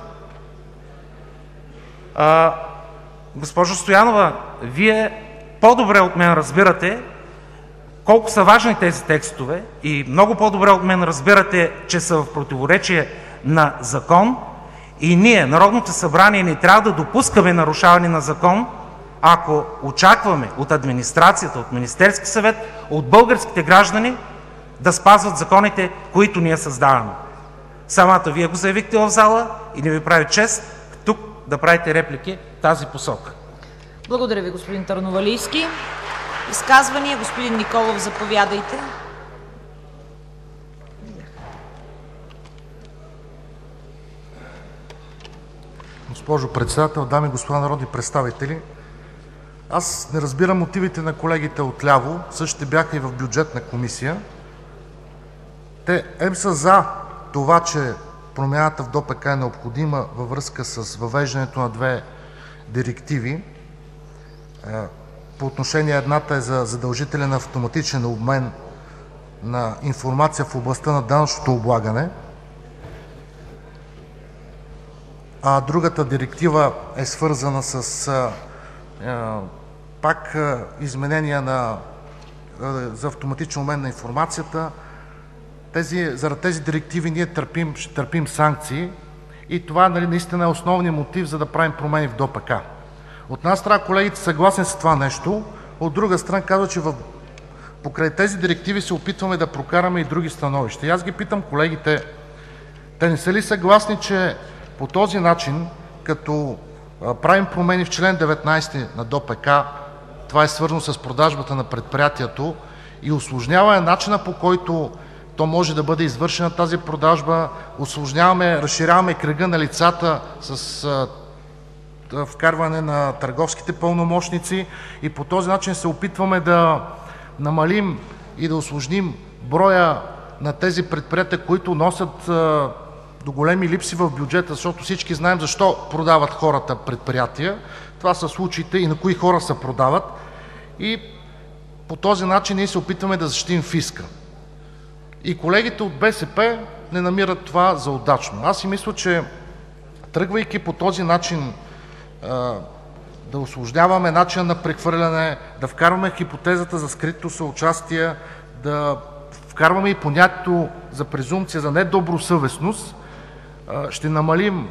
А, госпожо Стоянова, вие по-добре от мен разбирате колко са важни тези текстове и много по-добре от мен разбирате, че са в противоречие на закон и ние, Народното събрание, не трябва да допускаме нарушаване на закон, ако очакваме от администрацията, от Министерски съвет, от българските граждани да спазват законите, които ние създаваме. Самата вие го заявихте в зала и не ви прави чест тук да правите реплики в тази посока. Благодаря ви, господин Търновалийски. Изказвания, господин Николов, заповядайте. Госпожо Председател, дами и господа народни представители! Аз не разбирам мотивите на колегите отляво, същите бяха и в Бюджетна комисия. Те ем са за това, че промяната в ДОПК е необходима във връзка с въвеждането на две директиви. По отношение едната е за задължителен автоматичен обмен на информация в областта на данъчното облагане, а другата директива е свързана с а, пак а, изменения на, а, за автоматичен обмен на информацията. Тези, заради тези директиви ние търпим, ще търпим санкции и това, нали, наистина е основният мотив, за да правим промени в ДОПК. От една страна колегите са съгласни с това нещо, от друга страна казва, че в, покрай тези директиви се опитваме да прокараме и други становища. И аз ги питам колегите, те не са ли съгласни, че по този начин, като правим промени в член деветнайсети на ДОПК, това е свързано с продажбата на предприятието и усложнява начина, по който то може да бъде извършена тази продажба, усложняваме, разширяваме кръга на лицата с а, вкарване на търговските пълномощници и по този начин се опитваме да намалим и да усложним броя на тези предприятия, които носят а, до големи липси в бюджета, защото всички знаем защо продават хората предприятия. Това са случаите и на кои хора се продават. И по този начин ние се опитваме да защитим фиска. И колегите от БСП не намират това за удачно. Аз си мисля, че тръгвайки по този начин да усложняваме начина на прехвърляне, да вкарваме хипотезата за скрито съучастие, да вкарваме и понятието за презумпция за недобросъвестност, ще намалим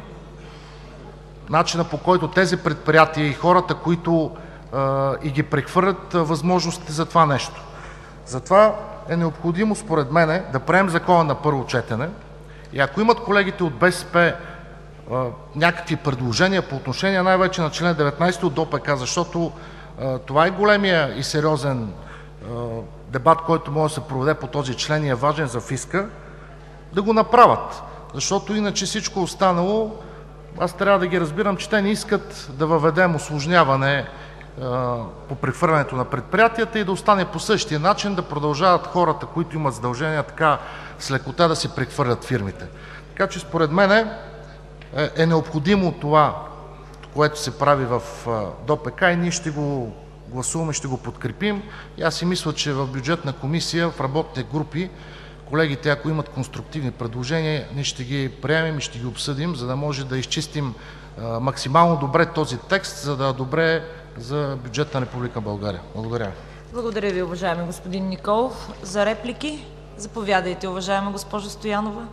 начина, по който тези предприятия и хората, които и ги прехвърлят, възможностите за това нещо. Затова е необходимо, според мен, да приемем закона на първо четене и ако имат колегите от БСП а, някакви предложения по отношение най-вече на член деветнайсети от ДОПК, защото а, това е големия и сериозен а, дебат, който може да се проведе по този член и е важен за фиска, да го направят. защото иначе всичко останало, аз трябва да ги разбирам, че те не искат да въведем усложняване по прехвърлянето на предприятията и да остане по същия начин, да продължават хората, които имат задължения, така с лекота да си прехвърлят фирмите. Така че според мен е необходимо това, което се прави в ДОПК, и ние ще го гласуваме, ще го подкрепим. И аз си мисля, че в Бюджетна комисия, в работните групи, колегите, ако имат конструктивни предложения, ние ще ги приемем и ще ги обсъдим, за да може да изчистим максимално добре този текст, за да е добре за бюджета на Република България. Благодаря. Благодаря Ви, уважаеми господин Николов. За реплики? Заповядайте, уважаема госпожо Стоянова.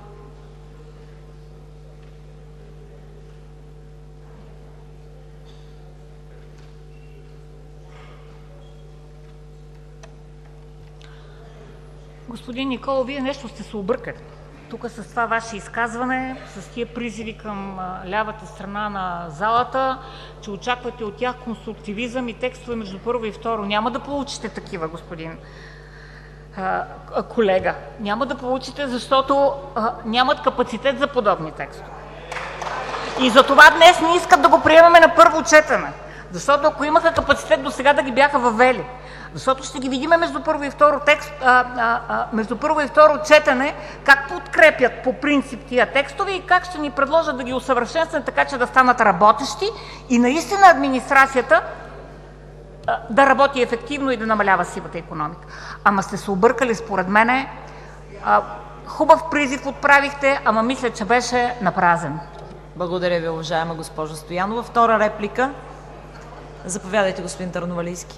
Господин Николов, Вие нещо сте се объркали. Тук с това Ваше изказване, с тия призиви към лявата страна на залата, че очаквате от тях конструктивизъм и текстове между първо и второ. Няма да получите такива, господин а, колега. Няма да получите, защото а, нямат капацитет за подобни текстове. И затова днес не искат да го приемаме на първо четене. Защото ако имаха капацитет до сега, да ги бяха въвели. Защото ще ги видим между първо и второ текст, а, а, а, между първо и второ четене, как подкрепят по принцип тия текстове и как ще ни предложат да ги усъвършенстват така, че да станат работещи и наистина администрацията а, да работи ефективно и да намалява сивата икономика. Ама сте се объркали, според мене. А, хубав призив отправихте, ама мисля, че беше напразен. Благодаря Ви, уважаема госпожо Стоянова. Втора реплика. Заповядайте, господин Търновалийски.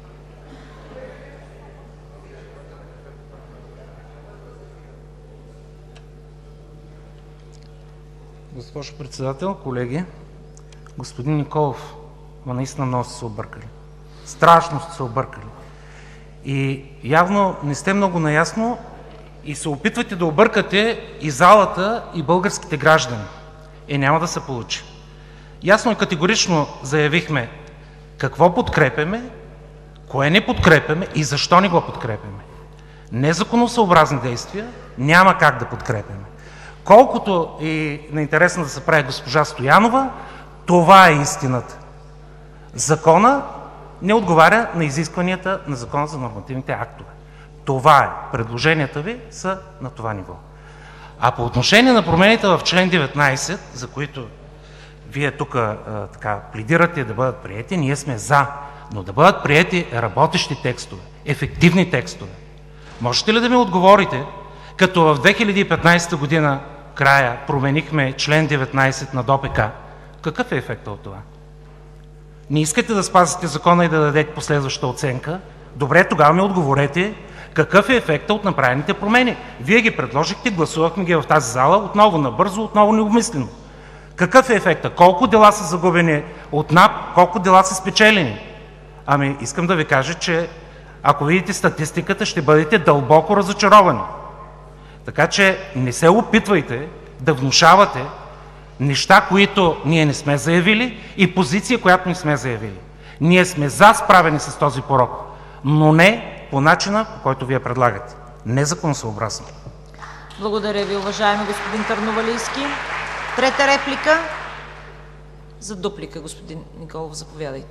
Госпожо Председател, колеги, господин Николов, ма наистина много сте се объркали. Страшно сте се объркали. И явно не сте много наясно и се опитвате да объркате и залата, и българските граждани. Е, няма да се получи. Ясно и категорично заявихме какво подкрепяме, кое не подкрепяме и защо не го подкрепяме. Незаконосъобразни действия няма как да подкрепяме. Колкото и на интересно да се прави госпожа Стоянова, това е истината. Закона не отговаря на изискванията на Закона за нормативните актове. Това е. Предложенията ви са на това ниво. А по отношение на промените в член деветнайсет, за които Вие тук а, така пледирате да бъдат приети, ние сме за, но да бъдат приети работещи текстове, ефективни текстове. Можете ли да ми отговорите, като в две хиляди и петнайсета година края променихме член деветнайсет на ДОПК, какъв е ефектът от това? Не искате да спазите закона и да дадете последваща оценка? Добре, тогава ми отговорете какъв е ефектът от направените промени. Вие ги предложихте, гласувахме ги в тази зала, отново набързо, отново необмислено. Какъв е ефектът? Колко дела са загубени от НАП, колко дела са спечелени? Ами, искам да ви кажа, че ако видите статистиката, ще бъдете дълбоко разочаровани. Така че не се опитвайте да внушавате неща, които ние не сме заявили и позиция, която не сме заявили. Ние сме за справяне с този порок, но не по начина, по който Вие предлагате. Незаконосъобразно. Благодаря Ви, уважаеми господин Търновалийски. Трета реплика. За дуплика, господин Николов, заповядайте.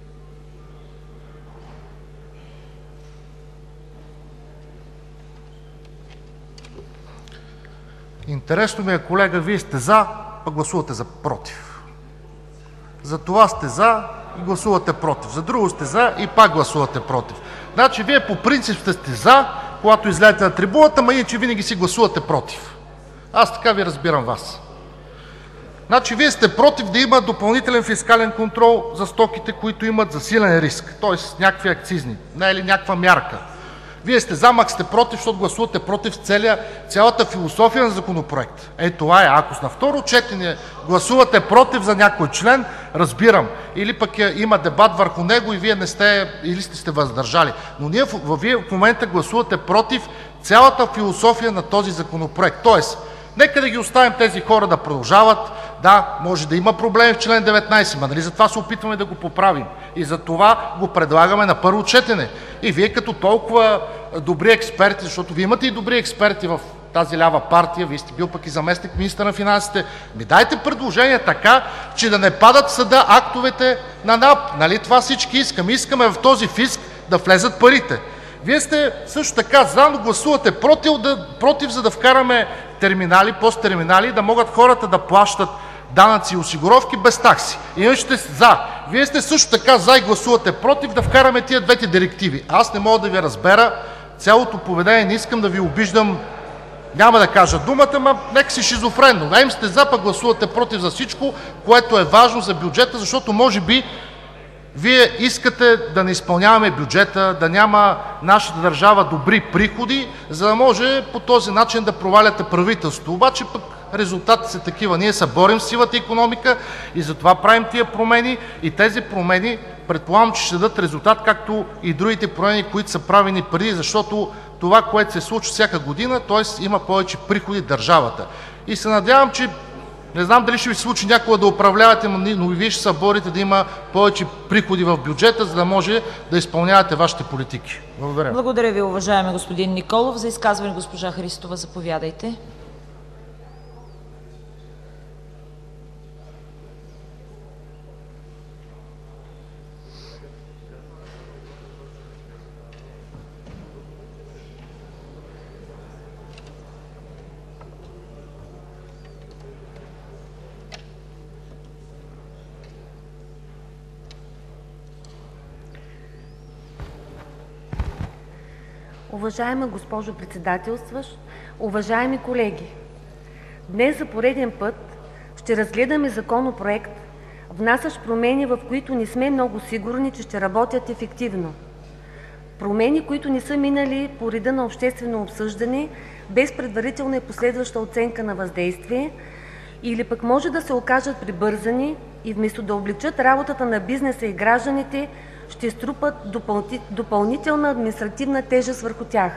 Интересно ми е, колега, Вие сте за, пък гласувате за против. За това сте за и гласувате против. За друго сте за и пак гласувате против. Значи Вие по принцип сте, сте за, когато излезете на трибуната, ма иначе винаги си гласувате против. Аз така ви разбирам вас. Значи Вие сте против да има допълнителен фискален контрол за стоките, които имат засилен риск, т.е. някакви акцизни, не или някаква мярка. Вие сте за, мак сте против, защото гласувате против целия, цялата философия на законопроект. Е, това е. Ако на второ четене гласувате против за някой член, разбирам. Или пък е, има дебат върху него и вие не сте, или сте, сте въздържали. Но ние, вие в момента гласувате против цялата философия на този законопроект. Тоест, нека да ги оставим тези хора да продължават. Да, може да има проблеми в член деветнайсет, но нали затова се опитваме да го поправим. И за това го предлагаме на първо четене. И вие като толкова добри експерти, защото вие имате и добри експерти в тази лява партия, Вие сте бил пък и заместник министър на финансите, ми дайте предложение така, че да не падат в съда актовете на НАП. Нали това всички искаме? Искаме в този фиск да влезат парите. Вие сте също така за, но гласувате против, да, против за да вкараме терминали, посттерминали, да могат хората да плащат данъци и осигуровки без такси. Иначе сте за. Вие сте също така за и гласувате против да вкараме тия двете директиви. Аз не мога да ви разбера цялото поведение, не искам да ви обиждам, няма да кажа думата, ма нека си шизофренно. Наим сте за, пък гласувате против за всичко, което е важно за бюджета, защото може би Вие искате да не изпълняваме бюджета, да няма нашата държава добри приходи, за да може по този начин да проваляте правителството. Обаче пък резултатите са такива. Ние се борим с сивата икономика и затова правим тия промени, и тези промени предполагам, че ще дадат резултат, както и другите промени, които са правени преди, защото това, което се случва всяка година, т.е. има повече приходи държавата. И се надявам, че не знам дали ще ви се случи някога да управлявате, но и Вие ще се борите да има повече приходи в бюджета, за да може да изпълнявате Вашите политики. Благодаря. Благодаря Ви, уважаеми господин Николов. За изказване госпожа Христова, заповядайте. Уважаема госпожо председателстващ, уважаеми колеги! Днес за пореден път ще разгледаме законопроект, внасящ промени, в които не сме много сигурни, че ще работят ефективно. Промени, които не са минали по реда на обществено обсъждане, без предварителна и последваща оценка на въздействие, или пък може да се окажат прибързани и вместо да облегчат работата на бизнеса и гражданите, ще струпат допълнителна административна тежест върху тях.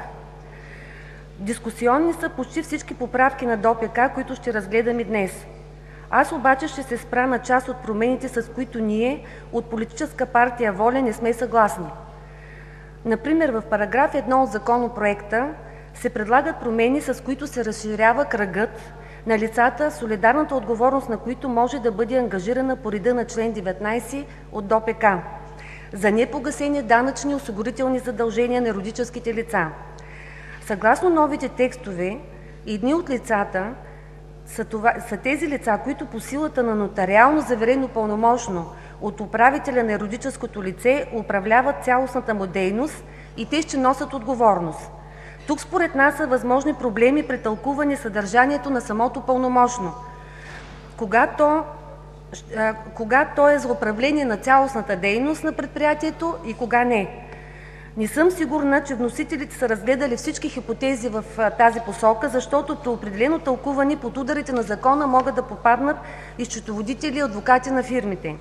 Дискусионни са почти всички поправки на ДОПК, които ще разгледаме днес. Аз обаче ще се спра на част от промените, с които ние от политическа партия ВОЛЯ не сме съгласни. Например, в параграф едно от законопроекта се предлагат промени, с които се разширява кръгът на лицата, солидарната отговорност на които може да бъде ангажирана по реда на член деветнайсет от ДОПК за непогасени данъчни и осигурителни задължения на юридическите лица. Съгласно новите текстове, едни от лицата са, това, са тези лица, които по силата на нотариално заверено пълномощно от управителя на юридическото лице управляват цялостната му дейност и те ще носят отговорност. Тук според нас са възможни проблеми при тълкуване съдържанието на самото пълномощно. Когато кога то е за управление на цялостната дейност на предприятието и кога не. Не съм сигурна, че вносителите са разгледали всички хипотези в тази посока, защото при определено тълкуване под ударите на закона могат да попаднат и счетоводители и адвокати на фирмите.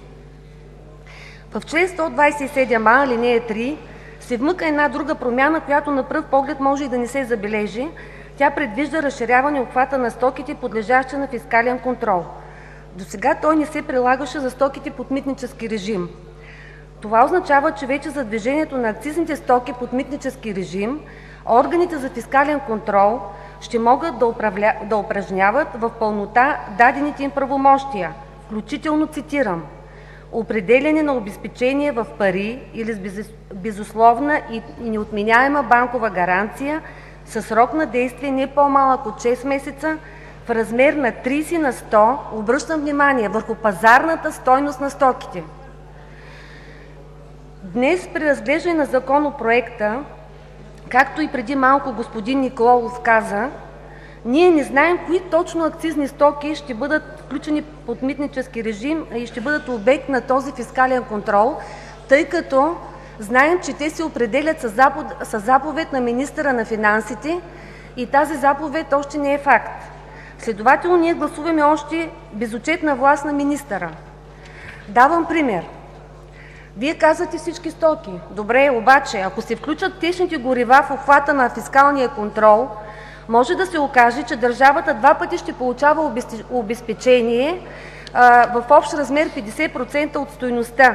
В член сто двайсет и седем а, алинея три, се вмъка една друга промяна, която на пръв поглед може и да не се забележи. Тя предвижда разширяване обхвата на стоките, подлежащи на фискален контрол. Досега той не се прилагаше за стоките под митнически режим. Това означава, че вече за движението на акцизните стоки под митнически режим органите за фискален контрол ще могат да, управля... да упражняват в пълнота дадените им правомощия, включително, цитирам, определяне на обезпечение в пари или с безусловна и неотменяема банкова гаранция със срок на действие не по-малък от шест месеца в размер на трийсет на сто, обръщам внимание, върху пазарната стойност на стоките. Днес при разглеждане на законопроекта, както и преди малко господин Николов каза, ние не знаем кои точно акцизни стоки ще бъдат включени под митнически режим и ще бъдат обект на този фискален контрол, тъй като знаем, че те се определят със заповед на министъра на финансите и тази заповед още не е факт. Следователно, ние гласуваме още безотчетна власт на министъра. Давам пример. Вие казвате всички стоки. Добре, обаче, ако се включат течните горива в обхвата на фискалния контрол, може да се окаже, че държавата два пъти ще получава обезпечение а, в общ размер петдесет процента от стойността.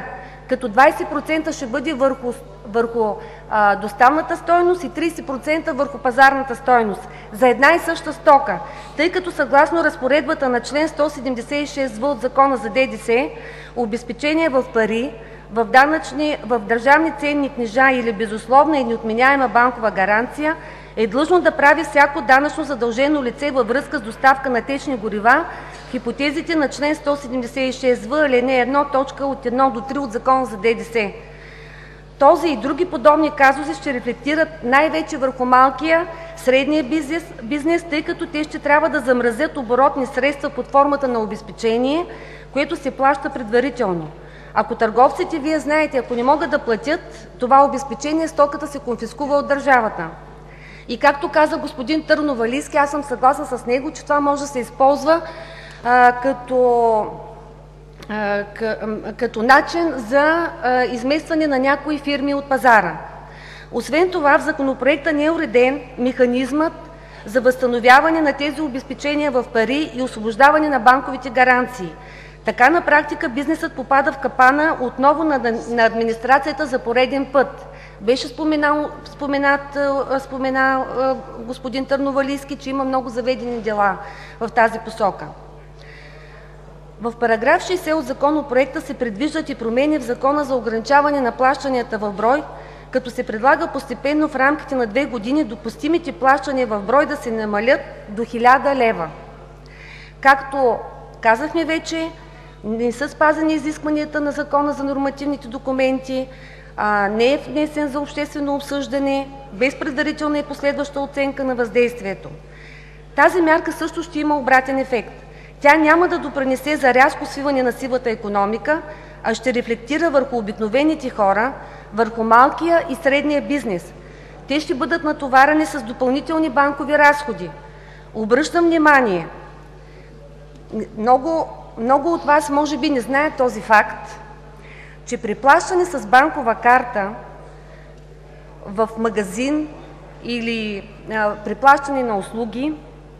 като двадесет процента ще бъде върху, върху а, доставната стойност и тридесет процента върху пазарната стойност за една и съща стока, тъй като съгласно разпоредбата на член сто седемдесет и шест в от Закона за Д Д С, обезпечение в пари, в, данъчни, в държавни ценни книжа или безусловна и неотменяема банкова гаранция е длъжно да прави всяко данъчно задължено лице във връзка с доставка на течни горива в хипотезите на член сто седемдесет и шест в, алинея едно, точка от едно до три от Закона за Д Д С. Този и други подобни казуси ще рефлектират най-вече върху малкия, средния бизнес, бизнес, тъй като те ще трябва да замразят оборотни средства под формата на обезпечение, което се плаща предварително. Ако търговците, вие знаете, ако не могат да платят това обезпечение, стоката се конфискува от държавата. И както каза господин Търновалийски, аз съм съгласна с него, че това може да се използва а, като, а, к, а, като начин за а, изместване на някои фирми от пазара. Освен това, в законопроекта не е уреден механизмът за възстановяване на тези обезпечения в пари и освобождаване на банковите гаранции. Така на практика бизнесът попада в капана отново на, на администрацията за пореден път. Беше споменал, споменат, споменал господин Търновалийски, че има много заведени дела в тази посока. В параграф шейсет от законопроекта се предвиждат и промени в Закона за ограничаване на плащанията в брой, като се предлага постепенно в рамките на две години допустимите плащания в брой да се намалят до хиляда лева. Както казахме вече, не са спазени изискванията на Закона за нормативните документи, а, не е внесен за обществено обсъждане, без предварителна и последваща оценка на въздействието. Тази мярка също ще има обратен ефект. Тя няма да допринесе за рязко свиване на сивата икономика, а ще рефлектира върху обикновените хора, върху малкия и средния бизнес. Те ще бъдат натоварени с допълнителни банкови разходи. Обръщам внимание, много, много от вас може би не знаят този факт, че при плащане с банкова карта в магазин или а, при плащане на услуги,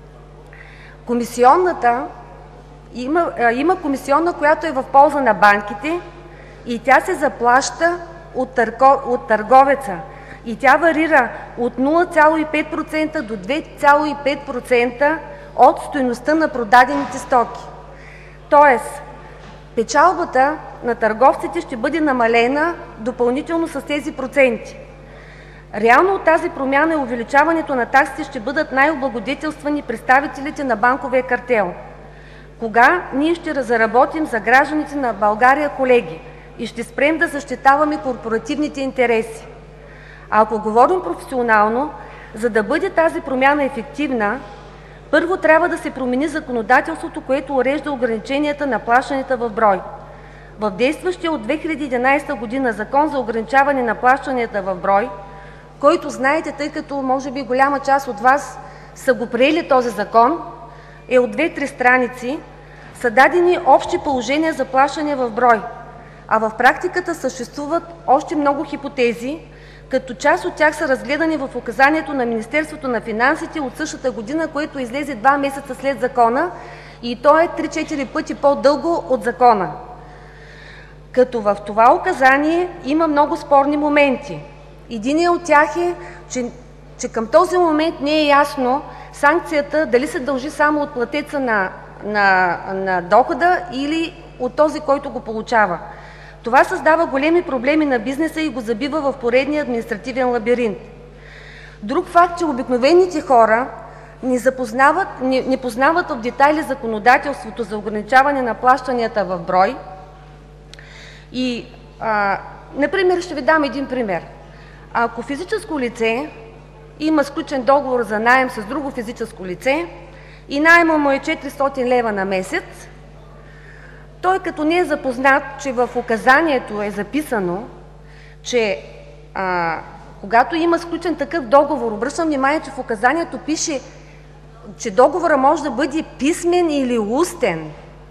комисионната има, а, има комисионна, която е в полза на банките и тя се заплаща от, търго, от търговеца. И тя варира от нула цяло и пет процента до две цяло и пет процента от стойността на продадените стоки. Тоест, печалбата на търговците ще бъде намалена допълнително с тези проценти. Реално от тази промяна и увеличаването на таксите ще бъдат най-облагодетелствани представителите на банковия картел. Кога ние ще заработим за гражданите на България, колеги, и ще спрем да защитаваме корпоративните интереси? А ако говорим професионално, за да бъде тази промяна ефективна, първо трябва да се промени законодателството, което урежда ограниченията на плащанията в брой. В действащия от две хиляди и единадесета година Закон за ограничаване на плащанията в брой, който знаете, тъй като може би голяма част от вас са го приели този закон, е от две-три страници, са дадени общи положения за плащане в брой, а в практиката съществуват още много хипотези, като част от тях са разгледани в указанието на Министерството на финансите от същата година, което излезе два месеца след закона и то е три-четири пъти по-дълго от закона. Като в това указание има много спорни моменти. Единият от тях е, че, че към този момент не е ясно санкцията дали се дължи само от платеца на, на, на дохода или от този, който го получава. Това създава големи проблеми на бизнеса и го забива в поредния административен лабиринт. Друг факт, че обикновените хора не, запознават, не, не познават в детайли законодателството за ограничаване на плащанията в брой. И, а, например, ще ви дам един пример. Ако физическо лице има сключен договор за наем с друго физическо лице и наема му е четиристотин лева на месец, той като не е запознат, че в указанието е записано, че а, когато има сключен такъв договор, обръщам внимание, че в указанието пише, че договора може да бъде писмен или устен.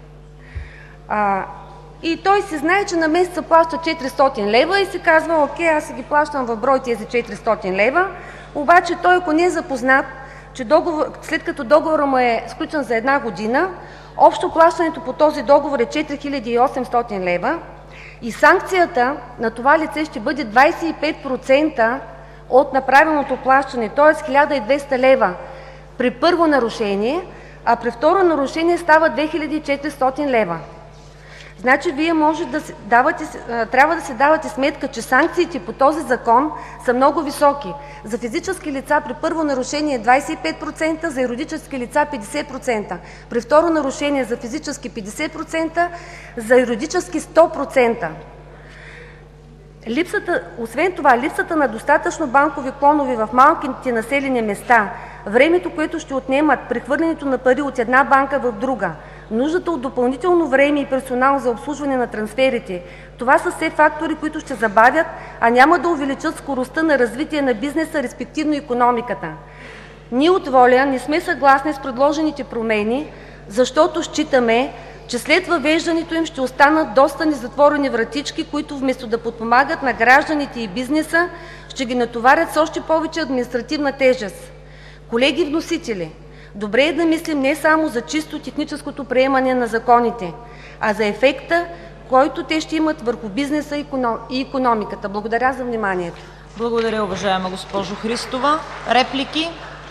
А, и той си знае, че на месеца плаща четиристотин лева и си казва, окей, аз си ги плащам в брой тези четиристотин лева, обаче той, ако не е запознат, че договор, след като договорът му е сключен за една година, общо плащането по този договор е четири хиляди и осемстотин лева И санкцията на това лице ще бъде двадесет и пет процента от направеното плащане, т.е. хиляда и двеста лева при първо нарушение, а при второ нарушение става две хиляди и четиристотин лева. Значи вие може да давате, трябва да се давате сметка, че санкциите по този закон са много високи. За физически лица при първо нарушение двадесет и пет процента, за юридически лица петдесет процента, при второ нарушение за физически петдесет процента, за юридически сто процента. Липсата, освен това, липсата на достатъчно банкови клонове в малките населени места, времето, което ще отнемат прехвърлянето на пари от една банка в друга, нуждата от допълнително време и персонал за обслужване на трансферите, това са все фактори, които ще забавят, а няма да увеличат скоростта на развитие на бизнеса, респективно икономиката. Ние от ВОЛЯ не сме съгласни с предложените промени, защото считаме, че след въвеждането им ще останат доста незатворени вратички, които вместо да подпомагат на гражданите и бизнеса, ще ги натоварят с още повече административна тежест. Колеги вносители, добре е да мислим не само за чисто техническото приемане на законите, а за ефекта, който те ще имат върху бизнеса и икономиката. Благодаря за вниманието. Благодаря, уважаема госпожо Христова. Реплики?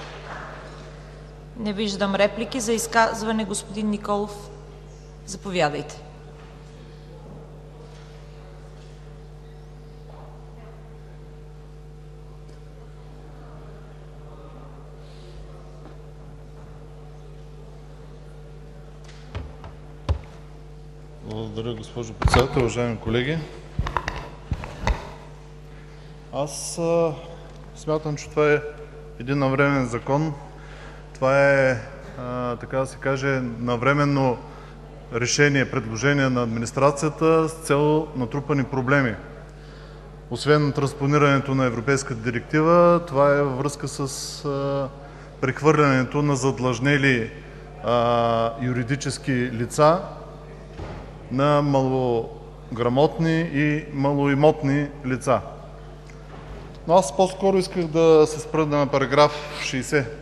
Не виждам реплики. За изказване господин Николов. Заповядайте. Благодаря, госпожо председател. Уважаеми колеги, аз а, смятам, че това е един навременен закон. Това е, а, така да се каже, навременно решение, предложение на администрацията с цел натрупани проблеми. Освен транспонирането на Европейската директива, това е във връзка с а, прехвърлянето на задлъжнели а, юридически лица на малограмотни и малоимотни лица. Но аз по-скоро исках да се спра на параграф шейсет,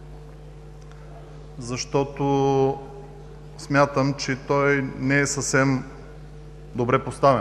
защото смятам, че той не е съвсем добре поставен.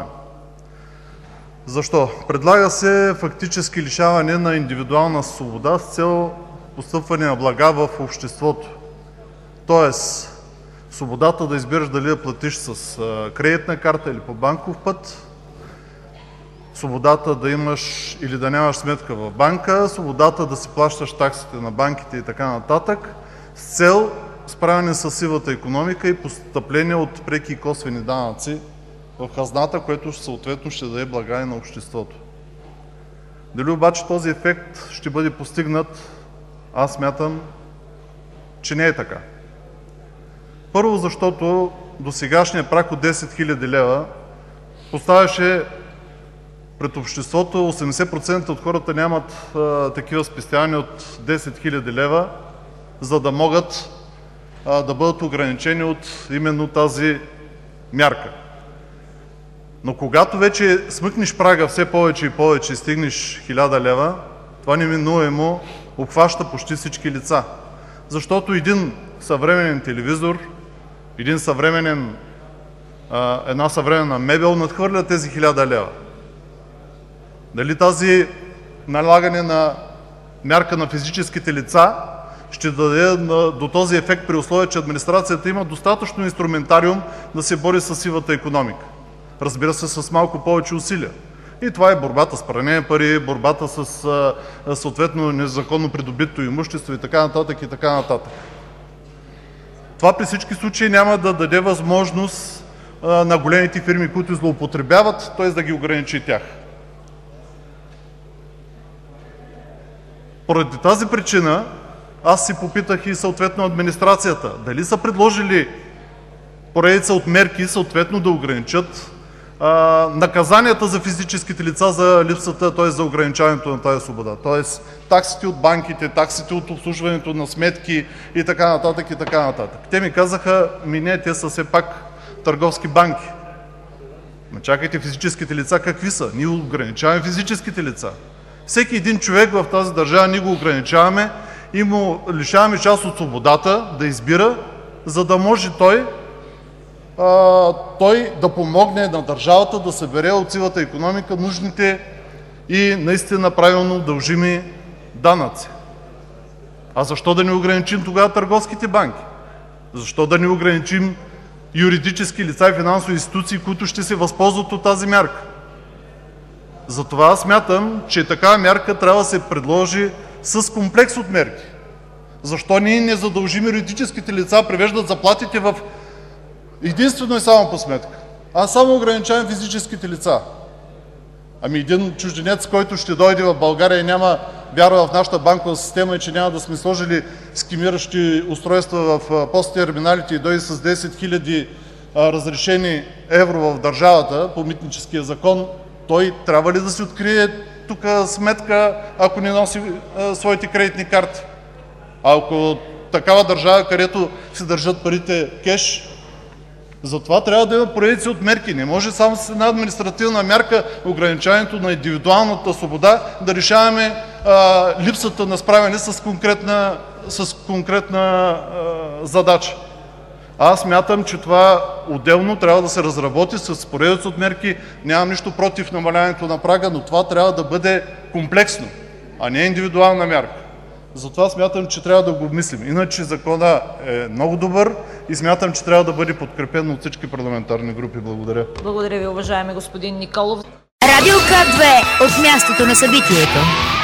Защо? Предлага се фактически лишаване на индивидуална свобода с цел постъпване на блага в обществото. Тоест, свободата да избираш дали да платиш с кредитна карта или по банков път, свободата да имаш или да нямаш сметка в банка, свободата да си плащаш таксите на банките и така нататък, с цел справяне с сивата икономика и постъпление от преки и косвени данъци в хазната, което съответно ще даде блага и на обществото. Дали обаче този ефект ще бъде постигнат, аз смятам, че не е така. Първо, защото досегашният праг от десет хиляди лева поставяше пред обществото, осемдесет процента от хората нямат а, такива спестявания от десет хиляди лева, за да могат а, да бъдат ограничени от именно тази мярка. Но когато вече смъкнеш прага все повече и повече и стигнеш хиляда лева, това неминуемо обхваща почти всички лица. Защото един съвременен телевизор, един съвременен, а, една съвременна мебел надхвърля тези хиляда лева. Дали тази налагане на мярка на физическите лица ще даде до този ефект при условие, че администрацията има достатъчно инструментариум да се бори с сивата икономика. Разбира се, с малко повече усилия. И това е борбата с пране на пари, борбата с съответно незаконно придобито имущество и така нататък и така нататък. Това при всички случаи няма да даде възможност а, на големите фирми, които злоупотребяват, т.е. да ги ограничи тях. Поради тази причина аз си попитах и съответно администрацията дали са предложили поредица от мерки съответно да ограничат а, наказанията за физическите лица за липсата, т.е. за ограничаването на тази свобода. Т.е. таксите от банките, таксите от обслужването на сметки и така нататък и така нататък. Те ми казаха, ми не, те са все пак търговски банки. Но чакайте, физическите лица какви са? Ние ограничаваме физическите лица. Всеки един човек в тази държава ние го ограничаваме и му лишаваме част от свободата да избира, за да може той той да помогне на държавата да събере от сивата икономика нужните и наистина правилно дължими данъци. А защо да не ограничим тогава търговските банки? Защо да не ограничим юридически лица и финансови институции, които ще се възползват от тази мярка? Затова аз смятам, че такава мярка трябва да се предложи с комплекс от мерки. Защо ние не задължим юридическите лица, превеждат заплатите в единствено и само по сметка, а само ограничавам физическите лица? Ами един чужденец, който ще дойде в България и няма вярва в нашата банкова система и че няма да сме сложили скимиращи устройства в посттерминалите и дойде с десет хиляди разрешени евро в държавата по митническия закон, той трябва ли да си открие тук сметка, ако не носи а, своите кредитни карти? А ако такава държава, където се държат парите кеш, затова трябва да има поредица от мерки. Не може само с една административна мярка, ограничаването на индивидуалната свобода, да решаваме а, липсата на справяне с конкретна, с конкретна а, задача. Аз смятам, че това отделно трябва да се разработи с поредица от мерки. Нямам нищо против намаляването на прага, но това трябва да бъде комплексно, а не индивидуална мярка. Затова смятам, че трябва да го обмислим. Иначе законът е много добър и смятам, че трябва да бъде подкрепен от всички парламентарни групи. Благодаря. Благодаря ви, уважаеми господин Николов. Радио К две от мястото на събитието.